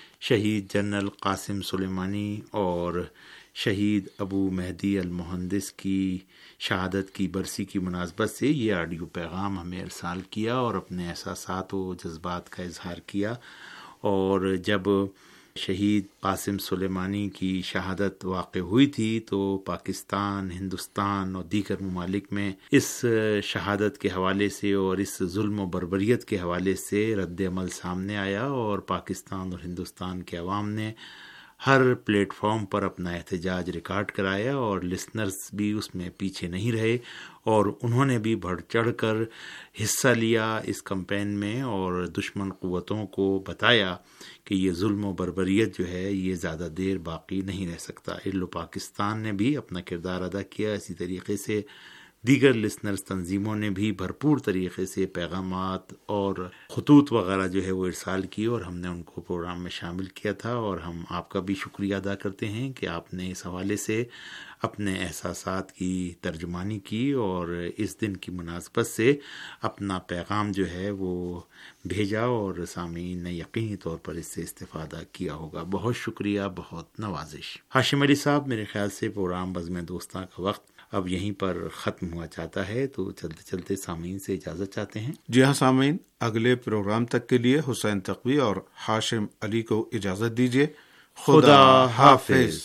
شہید جنرل قاسم سلیمانی اور شہید ابو مہدی المہندس کی شہادت کی برسی کی مناسبت سے یہ آڈیو پیغام ہمیں ارسال کیا اور اپنے احساسات و جذبات کا اظہار کیا۔ اور جب شہید قاسم سلیمانی کی شہادت واقع ہوئی تھی تو پاکستان، ہندوستان اور دیگر ممالک میں اس شہادت کے حوالے سے اور اس ظلم و بربریت کے حوالے سے رد عمل سامنے آیا، اور پاکستان اور ہندوستان کے عوام نے ہر پلیٹ فارم پر اپنا احتجاج ریکارڈ کرایا، اور لسنرز بھی اس میں پیچھے نہیں رہے اور انہوں نے بھی بڑھ چڑھ کر حصہ لیا اس کمپین میں اور دشمن قوتوں کو بتایا کہ یہ ظلم و بربریت جو ہے یہ زیادہ دیر باقی نہیں رہ سکتا۔ ارلو پاکستان نے بھی اپنا کردار ادا کیا، اسی طریقے سے دیگر لسنرز تنظیموں نے بھی بھرپور طریقے سے پیغامات اور خطوط وغیرہ جو ہے وہ ارسال کی اور ہم نے ان کو پروگرام میں شامل کیا تھا، اور ہم آپ کا بھی شکریہ ادا کرتے ہیں کہ آپ نے اس حوالے سے اپنے احساسات کی ترجمانی کی اور اس دن کی مناسبت سے اپنا پیغام جو ہے وہ بھیجا، اور سامعین نے یقینی طور پر اس سے استفادہ کیا ہوگا۔ بہت شکریہ، بہت نوازش۔ ہاشم علی صاحب، میرے خیال سے پروگرام بزم دوستاں کا وقت اب یہیں پر ختم ہوا چاہتا ہے، تو چلتے چلتے سامعین سے اجازت چاہتے ہیں۔ جی ہاں سامعین، اگلے پروگرام تک کے لیے حسین تقوی اور ہاشم علی کو اجازت دیجیے۔ خدا حافظ۔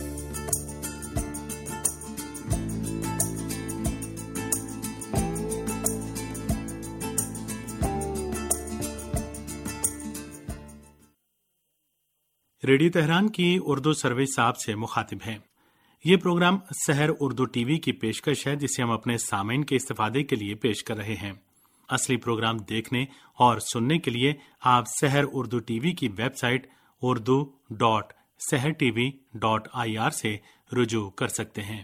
ریڈیو تہران کی اردو سروس آپ سے مخاطب ہیں۔ یہ programme Sahar Urdu T V کی پیشکش ہے، جسے ہم اپنے سامعین کے استفادے کے لیے پیش کر رہے ہیں۔ اصلی پروگرام دیکھنے اور سننے کے لیے آپ سحر اردو ٹی وی کی website Urdu dot Sahar T V dot I R سے رجوع کر سکتے ہیں۔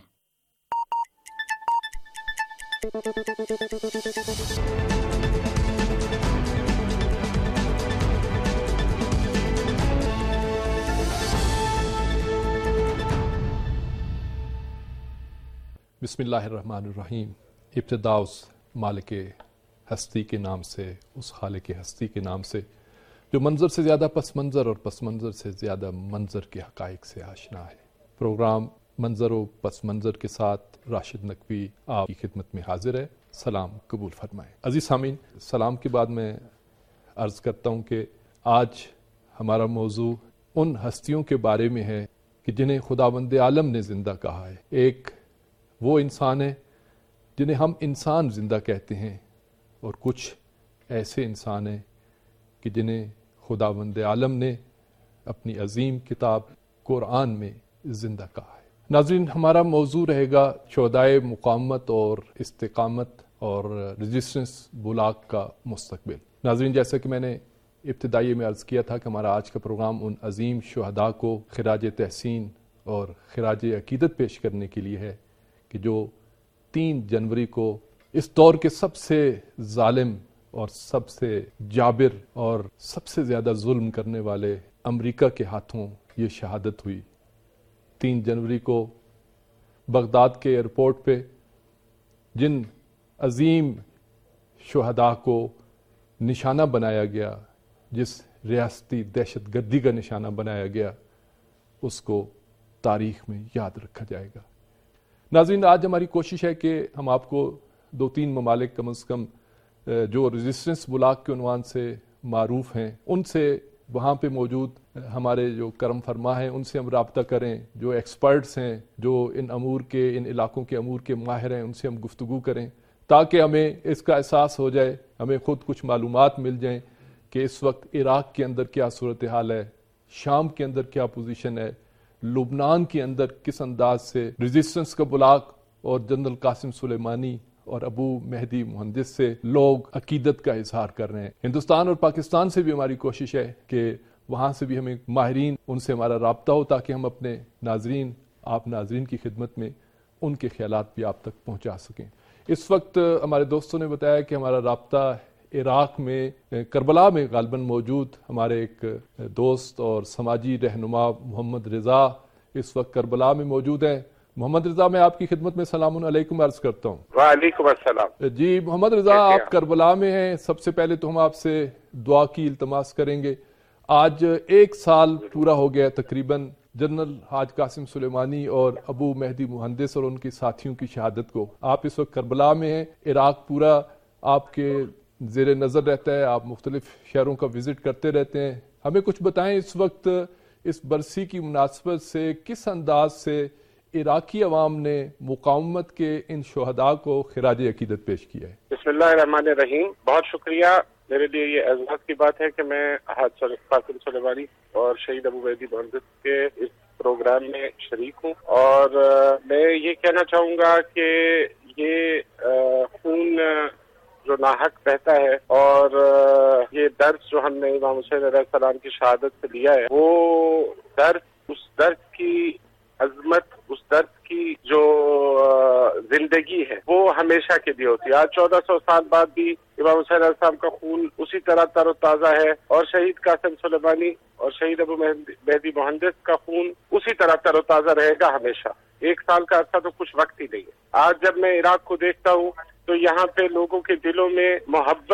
بسم اللہ الرحمن الرحیم۔ ابتدا اس مالک ہستی کے نام سے، اس خالق ہستی کے نام سے جو منظر سے زیادہ پس منظر اور پس منظر سے زیادہ منظر کے حقائق سے آشنا ہے۔ پروگرام منظر و پس منظر کے ساتھ راشد نقوی آپ کی خدمت میں حاضر ہے۔ سلام قبول فرمائیں۔ عزیز سامعین، سلام کے بعد میں عرض کرتا ہوں کہ آج ہمارا موضوع ان ہستیوں کے بارے میں ہے کہ جنہیں خداوند عالم نے زندہ کہا ہے۔ ایک وہ انسان ہیں جنہیں ہم انسان زندہ کہتے ہیں، اور کچھ ایسے انسان ہیں کہ جنہیں خداوند عالم نے اپنی عظیم کتاب قرآن میں زندہ کہا ہے۔ ناظرین، ہمارا موضوع رہے گا شہدائے مقاومت اور استقامت اور ریزسٹنس بلاک کا مستقبل۔ ناظرین، جیسا کہ میں نے ابتدائی میں عرض کیا تھا کہ ہمارا آج کا پروگرام ان عظیم شہداء کو خراج تحسین اور خراج عقیدت پیش کرنے کے لیے ہے کہ جو تین جنوری کو اس دور کے سب سے ظالم اور سب سے جابر اور سب سے زیادہ ظلم کرنے والے امریکہ کے ہاتھوں یہ شہادت ہوئی۔ تین جنوری کو بغداد کے ایئرپورٹ پہ جن عظیم شہداء کو نشانہ بنایا گیا، جس ریاستی دہشت گردی کا نشانہ بنایا گیا، اس کو تاریخ میں یاد رکھا جائے گا۔ ناظرین، آج ہماری کوشش ہے کہ ہم آپ کو دو تین ممالک کم از کم جو ریزسٹنس بلاک کے عنوان سے معروف ہیں، ان سے وہاں پہ موجود ہمارے جو کرم فرما ہیں ان سے ہم رابطہ کریں، جو ایکسپرٹس ہیں، جو ان امور کے ان علاقوں کے امور کے ماہر ہیں، ان سے ہم گفتگو کریں تاکہ ہمیں اس کا احساس ہو جائے، ہمیں خود کچھ معلومات مل جائیں کہ اس وقت عراق کے اندر کیا صورتحال ہے، شام کے اندر کیا پوزیشن ہے، لبنان کے اندر کس انداز سے ریزسٹنس کا بلاک اور جنرل قاسم سلیمانی اور ابو مہدی مہندس سے لوگ عقیدت کا اظہار کر رہے ہیں۔ ہندوستان اور پاکستان سے بھی ہماری کوشش ہے کہ وہاں سے بھی ہمیں ماہرین، ان سے ہمارا رابطہ ہو تاکہ ہم اپنے ناظرین، آپ ناظرین کی خدمت میں ان کے خیالات بھی آپ تک پہنچا سکیں۔ اس وقت ہمارے دوستوں نے بتایا کہ ہمارا رابطہ عراق میں کربلا میں غالباً موجود ہمارے ایک دوست اور سماجی رہنما محمد رضا اس وقت کربلا میں موجود ہیں۔ محمد رضا، میں آپ کی خدمت میں سلام علیکم عرض کرتا ہوں۔ وعلیکم السلام۔ جی محمد رضا، آپ کربلا میں ہیں۔ سب سے پہلے تو ہم آپ سے دعا کی التماس کریں گے۔ آج ایک سال پورا ہو گیا تقریباً جنرل حاج قاسم سلیمانی اور ابو مہدی مہندس اور ان کے ساتھیوں کی شہادت کو۔ آپ اس وقت کربلا میں ہیں، عراق پورا آپ کے زیر نظر رہتا ہے، آپ مختلف شہروں کا وزٹ کرتے رہتے ہیں۔ ہمیں کچھ بتائیں اس وقت اس برسی کی مناسبت سے کس انداز سے عراقی عوام نے مقاومت کے ان شہداء کو خراج عقیدت پیش کیا ہے؟ بسم اللہ الرحمن الرحیم۔ بہت شکریہ، میرے لیے یہ اعزاز کی بات ہے کہ میں حاج قاسم سلیمانی اور شہید ابو مہدی مہندس کے اس پروگرام میں شریک ہوں، اور میں یہ کہنا چاہوں گا کہ یہ خون جو ناحق بہتا ہے اور یہ درس جو ہم نے امام حسین علیہ السلام کی شہادت سے لیا ہے، وہ درس، اس درس کی عظمت، اس درس کی جو زندگی ہے وہ ہمیشہ کے لیے ہوتی ہے۔ آج چودہ سو سال بعد بھی امام حسین علیہ السلام کا خون اسی طرح تر و تازہ ہے، اور شہید قاسم سلیمانی اور شہید ابو مہدی مہندس کا خون اسی طرح تر و تازہ رہے گا ہمیشہ۔ ایک سال کا عرصہ تو کچھ وقت ہی نہیں ہے۔ آج جب میں عراق کو دیکھتا ہوں تو یہاں پہ لوگوں کے دلوں میں محبت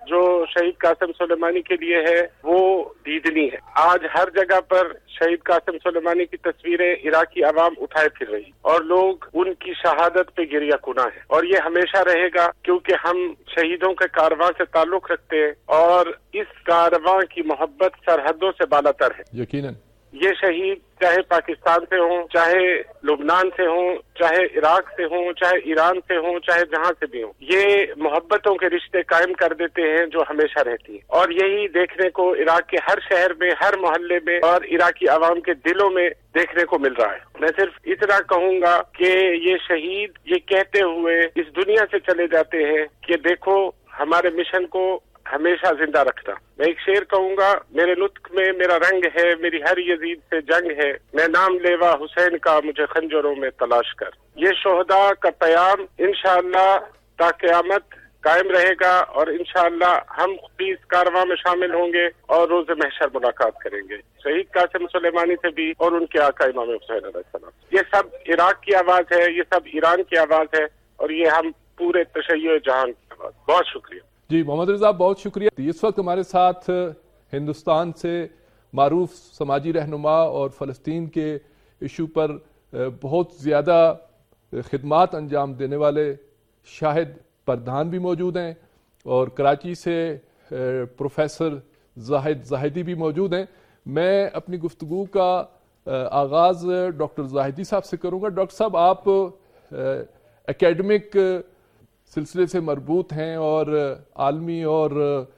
جو شہید قاسم سلیمانی کے لیے ہے وہ دیدنی ہے. آج ہر جگہ پر شہید قاسم سلیمانی کی تصویریں عراقی عوام اٹھائے پھر رہی اور لوگ ان کی شہادت پہ گریہ کناں ہیں، اور یہ ہمیشہ رہے گا کیونکہ ہم شہیدوں کے کارواں سے تعلق رکھتے ہیں اور اس کارواں کی محبت سرحدوں سے بالاتر ہے. یقیناً یہ شہید چاہے پاکستان سے ہوں، چاہے لبنان سے ہوں، چاہے عراق سے ہوں، چاہے ایران سے ہوں، چاہے جہاں سے بھی ہوں، یہ محبتوں کے رشتے قائم کر دیتے ہیں جو ہمیشہ رہتی ہیں. اور یہی دیکھنے کو عراق کے ہر شہر میں، ہر محلے میں اور عراقی عوام کے دلوں میں دیکھنے کو مل رہا ہے. میں صرف اتنا کہوں گا کہ یہ شہید یہ کہتے ہوئے اس دنیا سے چلے جاتے ہیں کہ دیکھو ہمارے مشن کو ہمیشہ زندہ رکھنا. میں ایک شعر کہوں گا، میرے نطق میں میرا رنگ ہے، میری ہر یزید سے جنگ ہے، میں نام لیوا حسین کا مجھے خنجروں میں تلاش کر. یہ شہداء کا پیام انشاءاللہ تا قیامت قائم رہے گا اور انشاءاللہ ہم بھی اس کارواں میں شامل ہوں گے اور روز محشر ملاقات کریں گے شہید قاسم سلیمانی سے بھی اور ان کے آقا امام حسین علیہ السلام. یہ سب عراق کی آواز ہے، یہ سب ایران کی آواز ہے اور یہ ہم پورے تشیع جہان کی آواز. بہت شکریہ. جی محمد رضا، بہت شکریہ. اس وقت ہمارے ساتھ ہندوستان سے معروف سماجی رہنما اور فلسطین کے ایشو پر بہت زیادہ خدمات انجام دینے والے شاہد پردھان بھی موجود ہیں اور کراچی سے پروفیسر زاہد زاہدی بھی موجود ہیں. میں اپنی گفتگو کا آغاز ڈاکٹر زاہدی صاحب سے کروں گا. ڈاکٹر صاحب، آپ اکیڈمک سلسلے سے مربوط ہیں اور عالمی اور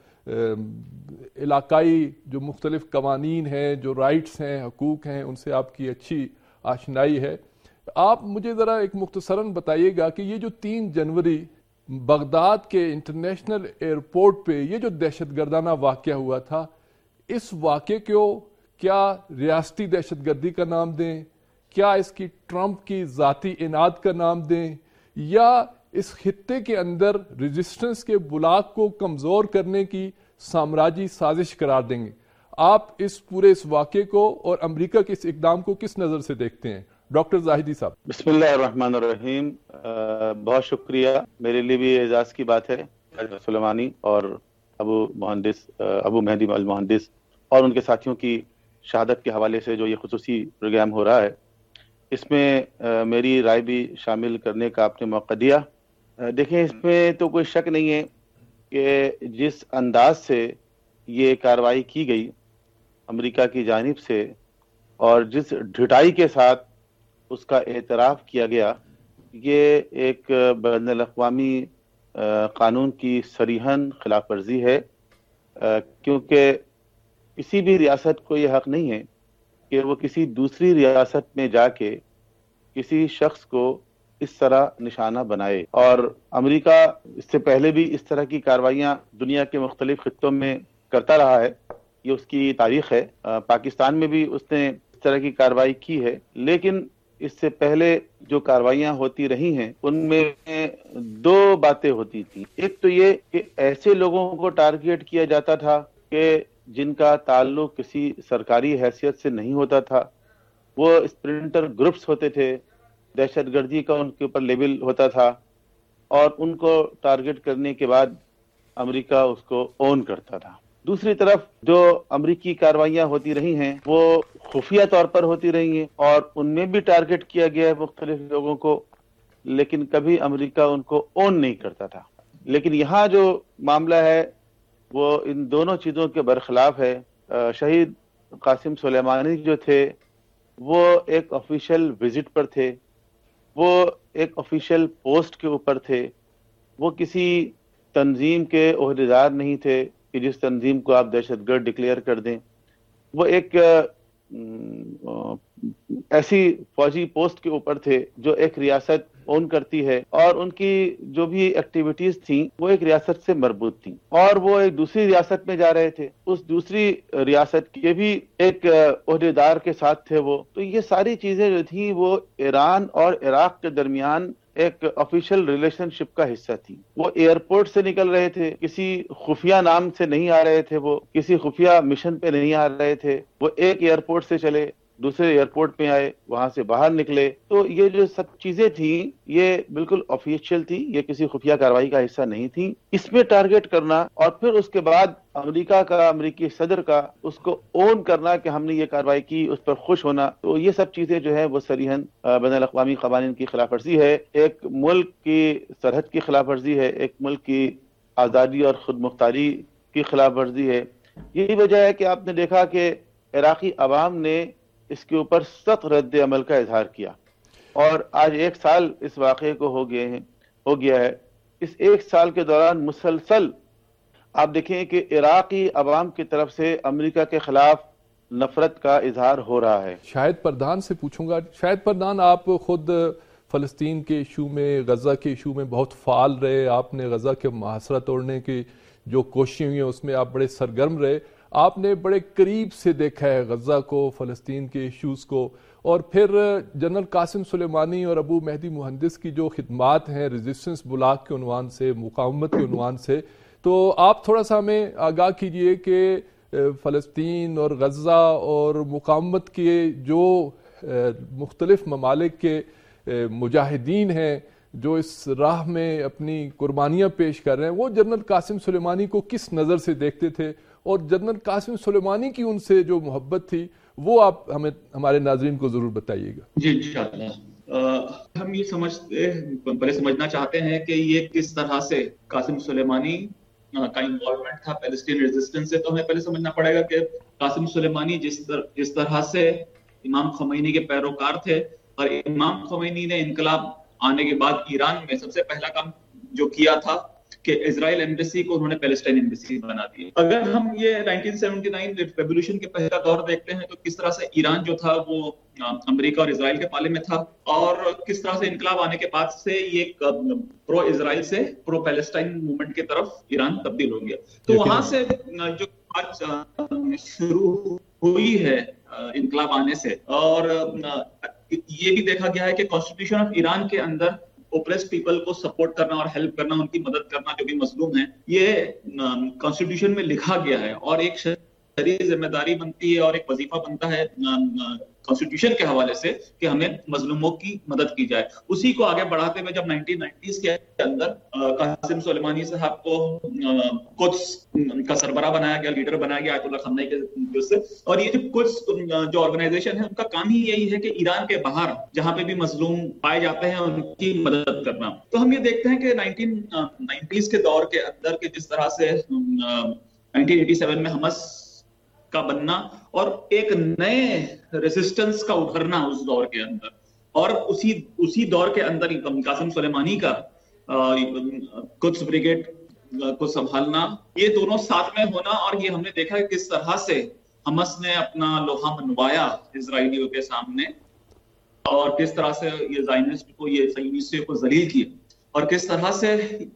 علاقائی جو مختلف قوانین ہیں، جو رائٹس ہیں، حقوق ہیں، ان سے آپ کی اچھی آشنائی ہے. آپ مجھے ذرا ایک مختصراً بتائیے گا کہ یہ جو تین جنوری بغداد کے انٹرنیشنل ایئرپورٹ پہ یہ جو دہشت گردانہ واقعہ ہوا تھا، اس واقعے کو کیا ریاستی دہشت گردی کا نام دیں، کیا اس کی ٹرمپ کی ذاتی اناد کا نام دیں، یا اس خطے کے اندر ریزسٹنس کے بلاک کو کمزور کرنے کی سامراجی سازش قرار دیں گے؟ آپ اس پورے اس واقعے کو اور امریکہ کے اس اقدام کو کس نظر سے دیکھتے ہیں؟ ڈاکٹر زاہدی صاحب. بسم اللہ الرحمن الرحیم. بہت شکریہ. میرے لیے بھی اعزاز کی بات ہے سلیمانی اور ابو مہندس ابو مہدی المہندس اور ان کے ساتھیوں کی شہادت کے حوالے سے جو یہ خصوصی پروگرام ہو رہا ہے، اس میں میری رائے بھی شامل کرنے کا آپ نے موقع دیا. دیکھیں، اس میں تو کوئی شک نہیں ہے کہ جس انداز سے یہ کارروائی کی گئی امریکہ کی جانب سے اور جس ڈھٹائی کے ساتھ اس کا اعتراف کیا گیا، یہ ایک بین الاقوامی قانون کی صریحاً خلاف ورزی ہے، کیونکہ کسی بھی ریاست کو یہ حق نہیں ہے کہ وہ کسی دوسری ریاست میں جا کے کسی شخص کو اس طرح نشانہ بنائے. اور امریکہ اس سے پہلے بھی اس طرح کی کارروائیاں دنیا کے مختلف خطوں میں کرتا رہا ہے، یہ اس کی تاریخ ہے. پاکستان میں بھی اس نے اس طرح کی کارروائی کی ہے، لیکن اس سے پہلے جو کارروائیاں ہوتی رہی ہیں ان میں دو باتیں ہوتی تھیں. ایک تو یہ کہ ایسے لوگوں کو ٹارگیٹ کیا جاتا تھا کہ جن کا تعلق کسی سرکاری حیثیت سے نہیں ہوتا تھا، وہ اسپرنٹر گروپس ہوتے تھے، دہشت گردی کا ان کے اوپر لیبل ہوتا تھا، اور ان کو ٹارگٹ کرنے کے بعد امریکہ اس کو اون کرتا تھا. دوسری طرف جو امریکی کارروائیاں ہوتی رہی ہیں وہ خفیہ طور پر ہوتی رہی ہیں اور ان میں بھی ٹارگٹ کیا گیا ہے مختلف لوگوں کو، لیکن کبھی امریکہ ان کو اون نہیں کرتا تھا. لیکن یہاں جو معاملہ ہے وہ ان دونوں چیزوں کے برخلاف ہے. شہید قاسم سلیمانی جو تھے وہ ایک آفیشیل وزٹ پر تھے، وہ ایک آفیشیل پوسٹ کے اوپر تھے، وہ کسی تنظیم کے عہدیدار نہیں تھے کہ جس تنظیم کو آپ دہشت گرد ڈکلیئر کر دیں. وہ ایک ایسی فوجی پوسٹ کے اوپر تھے جو ایک ریاست اون کرتی ہے، اور ان کی جو بھی ایکٹیویٹیز تھیں وہ ایک ریاست سے مربوط تھیں، اور وہ ایک دوسری ریاست میں جا رہے تھے، اس دوسری ریاست کے بھی ایک عہدیدار کے ساتھ تھے وہ. تو یہ ساری چیزیں جو تھیں وہ ایران اور عراق کے درمیان ایک آفیشیل ریلیشن شپ کا حصہ تھی. وہ ایئرپورٹ سے نکل رہے تھے، کسی خفیہ نام سے نہیں آ رہے تھے، وہ کسی خفیہ مشن پہ نہیں آ رہے تھے، وہ ایک ایئرپورٹ سے چلے، دوسرے ایئرپورٹ پہ آئے, وہاں سے باہر نکلے. تو یہ جو سب چیزیں تھیں یہ بالکل آفیشیل تھی, یہ کسی خفیہ کارروائی کا حصہ نہیں تھی. اس میں ٹارگٹ کرنا اور پھر اس کے بعد امریکہ کا, امریکی صدر کا اس کو اون کرنا کہ ہم نے یہ کارروائی کی, اس پر خوش ہونا, تو یہ سب چیزیں جو ہے وہ صریحاً بین الاقوامی قوانین کی خلاف ورزی ہے, ایک ملک کی سرحد کی خلاف ورزی ہے, ایک ملک کی آزادی اور خود مختاری کی خلاف ورزی ہے. یہی وجہ ہے کہ آپ نے دیکھا کہ عراقی عوام نے اس کے اوپر سخت رد عمل کا اظہار کیا, اور آج ایک سال اس واقعے کو ہو گئے ہیں ہو گیا ہے. اس ایک سال کے دوران مسلسل آپ دیکھیں کہ عراقی عوام کی طرف سے امریکہ کے خلاف نفرت کا اظہار ہو رہا ہے. شاہد پردھان سے پوچھوں گا. شاہد پردھان, آپ خود فلسطین کے ایشو میں, غزہ کے ایشو میں بہت فعال رہے, آپ نے غزہ کے محاصرہ توڑنے کی جو کوششیں ہوئی ہیں اس میں آپ بڑے سرگرم رہے, آپ نے بڑے قریب سے دیکھا ہے غزہ کو, فلسطین کے ایشوز کو, اور پھر جنرل قاسم سلیمانی اور ابو مہدی مہندس کی جو خدمات ہیں ریزسٹنس بلاک کے عنوان سے, مقاومت کے عنوان سے, تو آپ تھوڑا سا ہمیں آگاہ کیجئے کہ فلسطین اور غزہ اور مقاومت کے جو مختلف ممالک کے مجاہدین ہیں جو اس راہ میں اپنی قربانیاں پیش کر رہے ہیں, وہ جنرل قاسم سلیمانی کو کس نظر سے دیکھتے تھے, اور جنرل قاسم سلیمانی کی ان سے جو محبت تھی وہ آپ ہمیں ہمارے ناظرین کو ضرور بتائیے گا. جی انشاءاللہ. ہم یہ سمجھتے پہلے سمجھنا چاہتے ہیں کہ یہ کس طرح سے قاسم سلیمانی کا انوالومنٹ تھا پیلسٹین ریزسٹنس سے. تو ہمیں پہلے سمجھنا پڑے گا کہ قاسم سلیمانی جس طرح جس طرح سے امام خمینی کے پیروکار تھے, اور امام خمینی نے انقلاب آنے کے بعد ایران میں سب سے پہلا کام جو کیا تھا کہ اسرائیل ایمبیسی کو انہوں نے پیلسٹائن ایمبیسی بنا دی. اگر ہم یہ نائنٹین سیونٹی نائن ریولیوشن کے پہلا دور دیکھتے ہیں تو کس طرح سے ایران جو تھا وہ امریکہ اور اسرائیل کے پالے میں تھا, اور کس طرح سے انقلاب آنے کے بعد سے یہ پرو اسرائیل سے پرو پیلسٹائن موومنٹ کی طرف ایران تبدیل ہو گیا. تو وہاں سے جو آج شروع ہوئی ہے انقلاب آنے سے, اور یہ بھی دیکھا گیا ہے کہ کانسٹیٹیوشن آف ایران کے اندر اوپریس پیپل کو سپورٹ کرنا اور ہیلپ کرنا, ان کی مدد کرنا جو بھی مظلوم ہیں, یہ کانسٹیٹیوشن میں لکھا گیا ہے, اور ایک شرعی ذمہ داری بنتی ہے اور ایک وظیفہ بنتا ہے کانسٹیٹیوشن کے حوالے سے کہ ہمیں مظلوموں کی مدد کی جائے. اسی کو آگے بڑھاتے ہوئے جب نائنٹین نائنٹیز کے اندر قاسم سلیمانی صاحب کو قدس کا سربراہ بنایا گیا, لیڈر بنایا گیا آیت اللہ خامنئی کے جس سے, اور یہ جو قدس جو آرگنائزیشن ہے ان کا کام ہی یہی ہے کہ ایران کے باہر جہاں پہ بھی مظلوم پائے جاتے ہیں ان کی مدد کرنا. تو ہم یہ دیکھتے ہیں کہ نائنٹین نائنٹیز کے دور کے اندر کہ جس طرح سے نائنٹین ایٹی سیون میں حماس کا بننا اور ایک نئے ریزسٹنس کا ابھرنا اس دور کے اندر, اور اسی اسی دور کے اندر قاسم سلیمانی کا قدس بریگیڈ کو سنبھالنا, یہ دونوں ساتھ میں ہونا. اور یہ ہم نے دیکھا کہ کس طرح سے حماس نے اپنا لوہا منوایا اسرائیلیوں کے سامنے, اور کس طرح سے یہ زائنسٹ کو یہ صہیونیستوں کو ذلیل کیا, اور کس طرح سے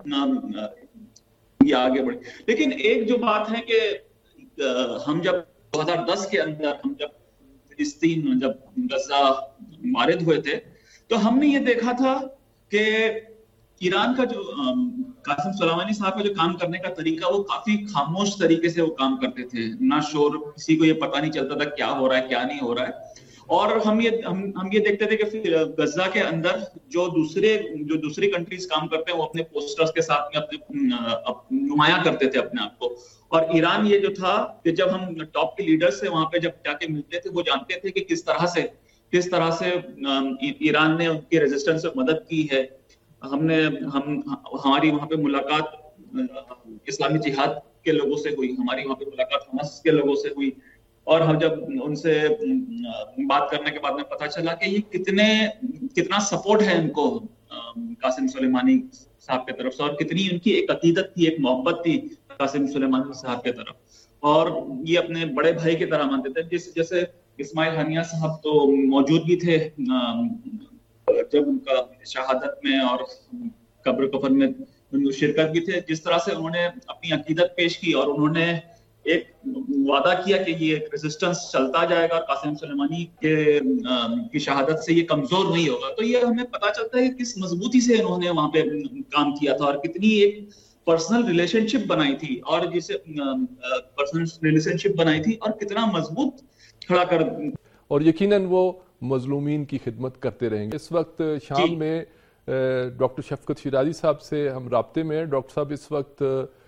یہ آگے بڑھے. لیکن ایک جو بات ہے کہ ہم جب دو ہزار دس کے اندر ہم جب فلسطین جب غزہ وارد ہوئے تھے تو ہم نے یہ دیکھا تھا کہ ایران کا جو قاسم سلیمانی صاحب کا جو کام کرنے کا طریقہ وہ کافی خاموش طریقے سے وہ کام کرتے تھے, نہ شور, کسی کو یہ پتہ نہیں چلتا تھا کیا ہو رہا ہے کیا نہیں ہو رہا ہے. اور ہم یہ ہم ہم یہ دیکھتے تھے کہ غزہ کے اندر جو دوسرے جو دوسری کنٹریز کام کرتے ہیں وہ اپنے پوسٹرز کے ساتھ میں اپنے نمایاں کرتے تھے اپنے آپ کو, اور ایران یہ جو تھا کہ جب ہم ٹاپ کے لیڈر سے وہاں پہ جب جا کے ملتے تھے وہ جانتے تھے کہ کس طرح سے کس طرح سے ایران نے ان کی ریزسٹنس میں مدد کی ہے. ہم نے ہم ہماری وہاں پہ ملاقات اسلامی جہاد کے لوگوں سے ہوئی, ہماری وہاں پہ ملاقات حماس کے لوگوں سے ہوئی, اور ہم جب ان سے بات کرنے کے بعد میں پتہ چلا کہ یہ کتنے کتنا سپورٹ ہے ان کو قاسم سلیمانی صاحب کی طرف سے, اور کتنی ان کی ایک عقیدت تھی, ایک محبت تھی قاسم سلیمانی صاحب کی طرف, اور یہ اپنے بڑے بھائی کی طرح مانتے تھے. جس جیسے اسماعیل ہانیہ صاحب تو موجود بھی تھے جب ان کا شہادت میں اور قبر کفن میں شرکت بھی تھے, جس طرح سے انہوں نے اپنی عقیدت پیش کی اور انہوں نے ایک وعدہ کیا کہ یہ ریزسٹنس چلتا جائے گا, قاسم سلیمانی کے کی شہادت سے یہ کمزور نہیں ہوگا. تو یہ ہمیں پتہ چلتا ہے کہ کس مضبوطی سے انہوں نے وہاں پہ کام کیا تھا, اور کتنی ایک پرسنل ریلیشن شپ بنائی تھی, اور جسے پرسنل ریلیشن شپ بنائی تھی اور کتنا مضبوط کھڑا کر. اور یقیناً وہ مظلومین کی خدمت کرتے رہیں گے. اس وقت شام میں ڈاکٹر شفقت شیرازی صاحب سے ہم رابطے میں ہیں. ڈاکٹر صاحب اس وقت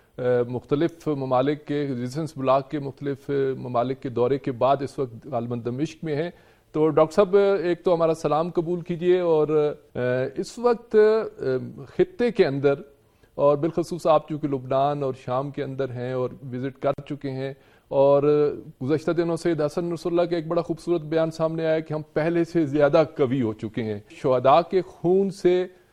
مختلف ممالک کے ریزیڈنس بلاک کے مختلف ممالک کے دورے کے بعد اس وقت غالباً دمشق میں ہیں. تو ڈاکٹر صاحب ایک تو ہمارا سلام قبول کیجئے, اور اس وقت خطے کے اندر اور بالخصوص آپ چونکہ لبنان اور شام کے اندر ہیں اور وزٹ کر چکے ہیں, اور گزشتہ دنوں سید حسن نصر اللہ کا ایک بڑا خوبصورت بیان سامنے آیا کہ ہم پہلے سے زیادہ قوی ہو چکے ہیں. شہداء کے خون سے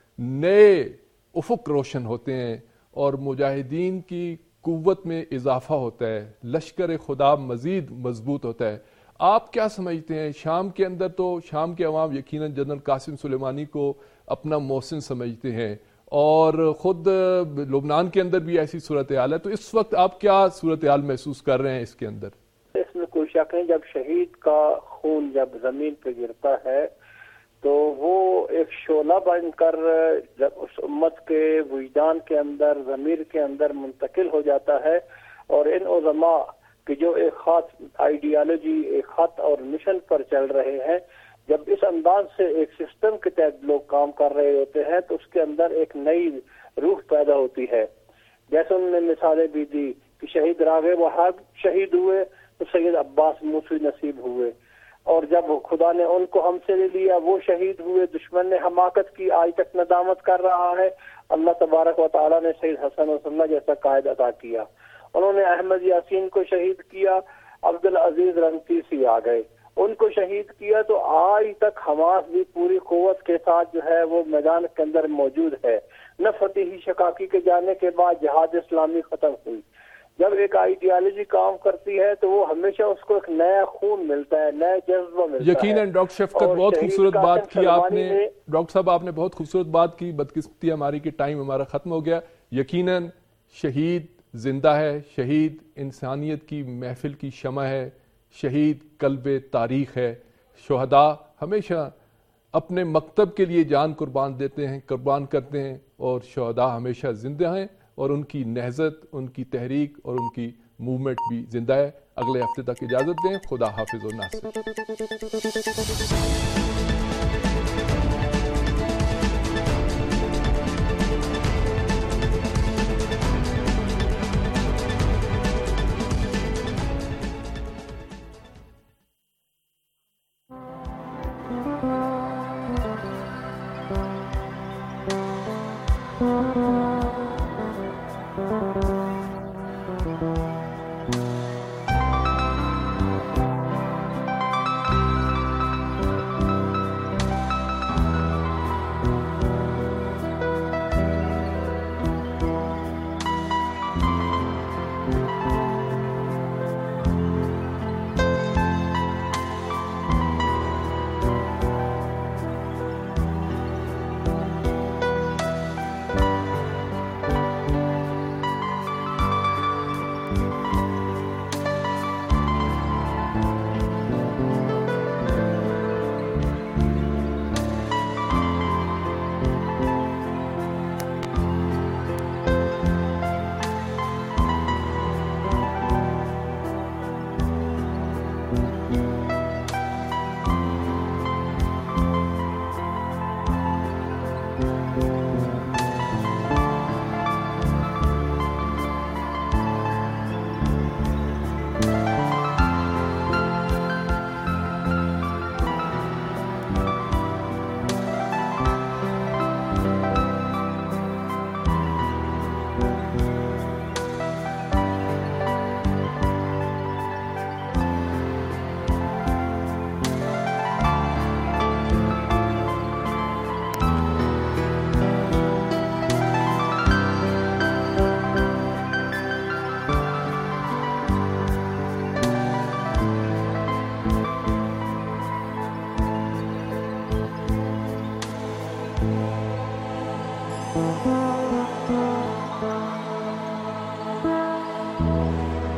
نئے افق روشن ہوتے ہیں اور مجاہدین کی قوت میں اضافہ ہوتا ہے, لشکر خدا مزید مضبوط ہوتا ہے. آپ کیا سمجھتے ہیں شام کے اندر؟ تو شام کے عوام یقیناً جنرل قاسم سلیمانی کو اپنا محسن سمجھتے ہیں, اور خود لبنان کے اندر بھی ایسی صورتحال ہے. تو اس وقت آپ کیا صورتحال محسوس کر رہے ہیں اس کے اندر؟ اس میں کوئی شک نہیں, جب شہید کا خون جب زمین پہ گرتا ہے تو وہ ایک شعلہ بن کر جب اس امت کے وجدان کے اندر, ضمیر کے اندر منتقل ہو جاتا ہے, اور ان علماء کہ جو ایک خاص آئیڈیالوجی, ایک خط اور مشن پر چل رہے ہیں, جب اس انداز سے ایک سسٹم کے تحت لوگ کام کر رہے ہوتے ہیں تو اس کے اندر ایک نئی روح پیدا ہوتی ہے. جیسے انہوں نے مثالیں بھی دی کہ شہید راغب وہاب شہید ہوئے تو سید عباس موسوی نصیب ہوئے, اور جب خدا نے ان کو ہم سے لے لیا وہ شہید ہوئے. دشمن نے حماقت کی, آج تک ندامت کر رہا ہے. اللہ تبارک و تعالیٰ نے سید حسن نصر اللہ جیسا قائد عطا کیا. انہوں نے احمد یاسین کو شہید کیا, عبدالعزیز رنگتیسی آ گئے, ان کو شہید کیا. تو آج تک حماس بھی پوری قوت کے ساتھ جو ہے وہ میدان کے اندر موجود ہے. نہ فتحی شقاقی کے جانے کے بعد جہاد اسلامی ختم ہوئی. جب ایک آئیڈیالوجی کام کرتی ہے تو وہ ہمیشہ اس کو ایک نیا خون ملتا ہے, نیا جذبہ ملتا ہے. یقیناً ڈاکٹر شفقت بہت خوبصورت بات کی آپ نے. ڈاکٹر صاحب آپ نے بہت خوبصورت بات کی. بدقسمتی ہماری کہ ٹائم ہمارا ختم ہو گیا. یقیناً شہید زندہ ہے, شہید انسانیت کی محفل کی شمع ہے, شہید قلب تاریخ ہے. شہداء ہمیشہ اپنے مکتب کے لیے جان قربان دیتے ہیں, قربان کرتے ہیں, اور شہداء ہمیشہ زندہ ہیں, اور ان کی نہضت, ان کی تحریک اور ان کی موومنٹ بھی زندہ ہے. اگلے ہفتے تک اجازت دیں. خدا حافظ و ناصر.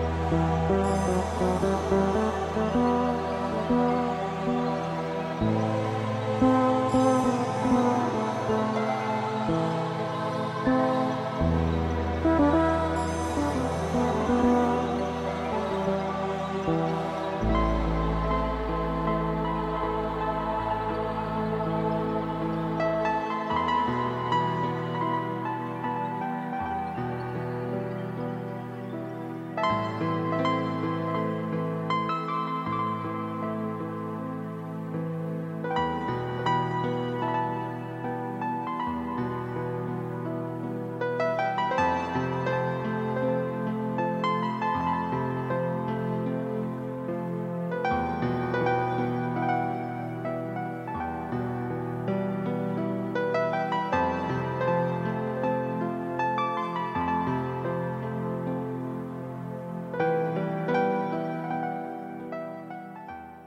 Thank you.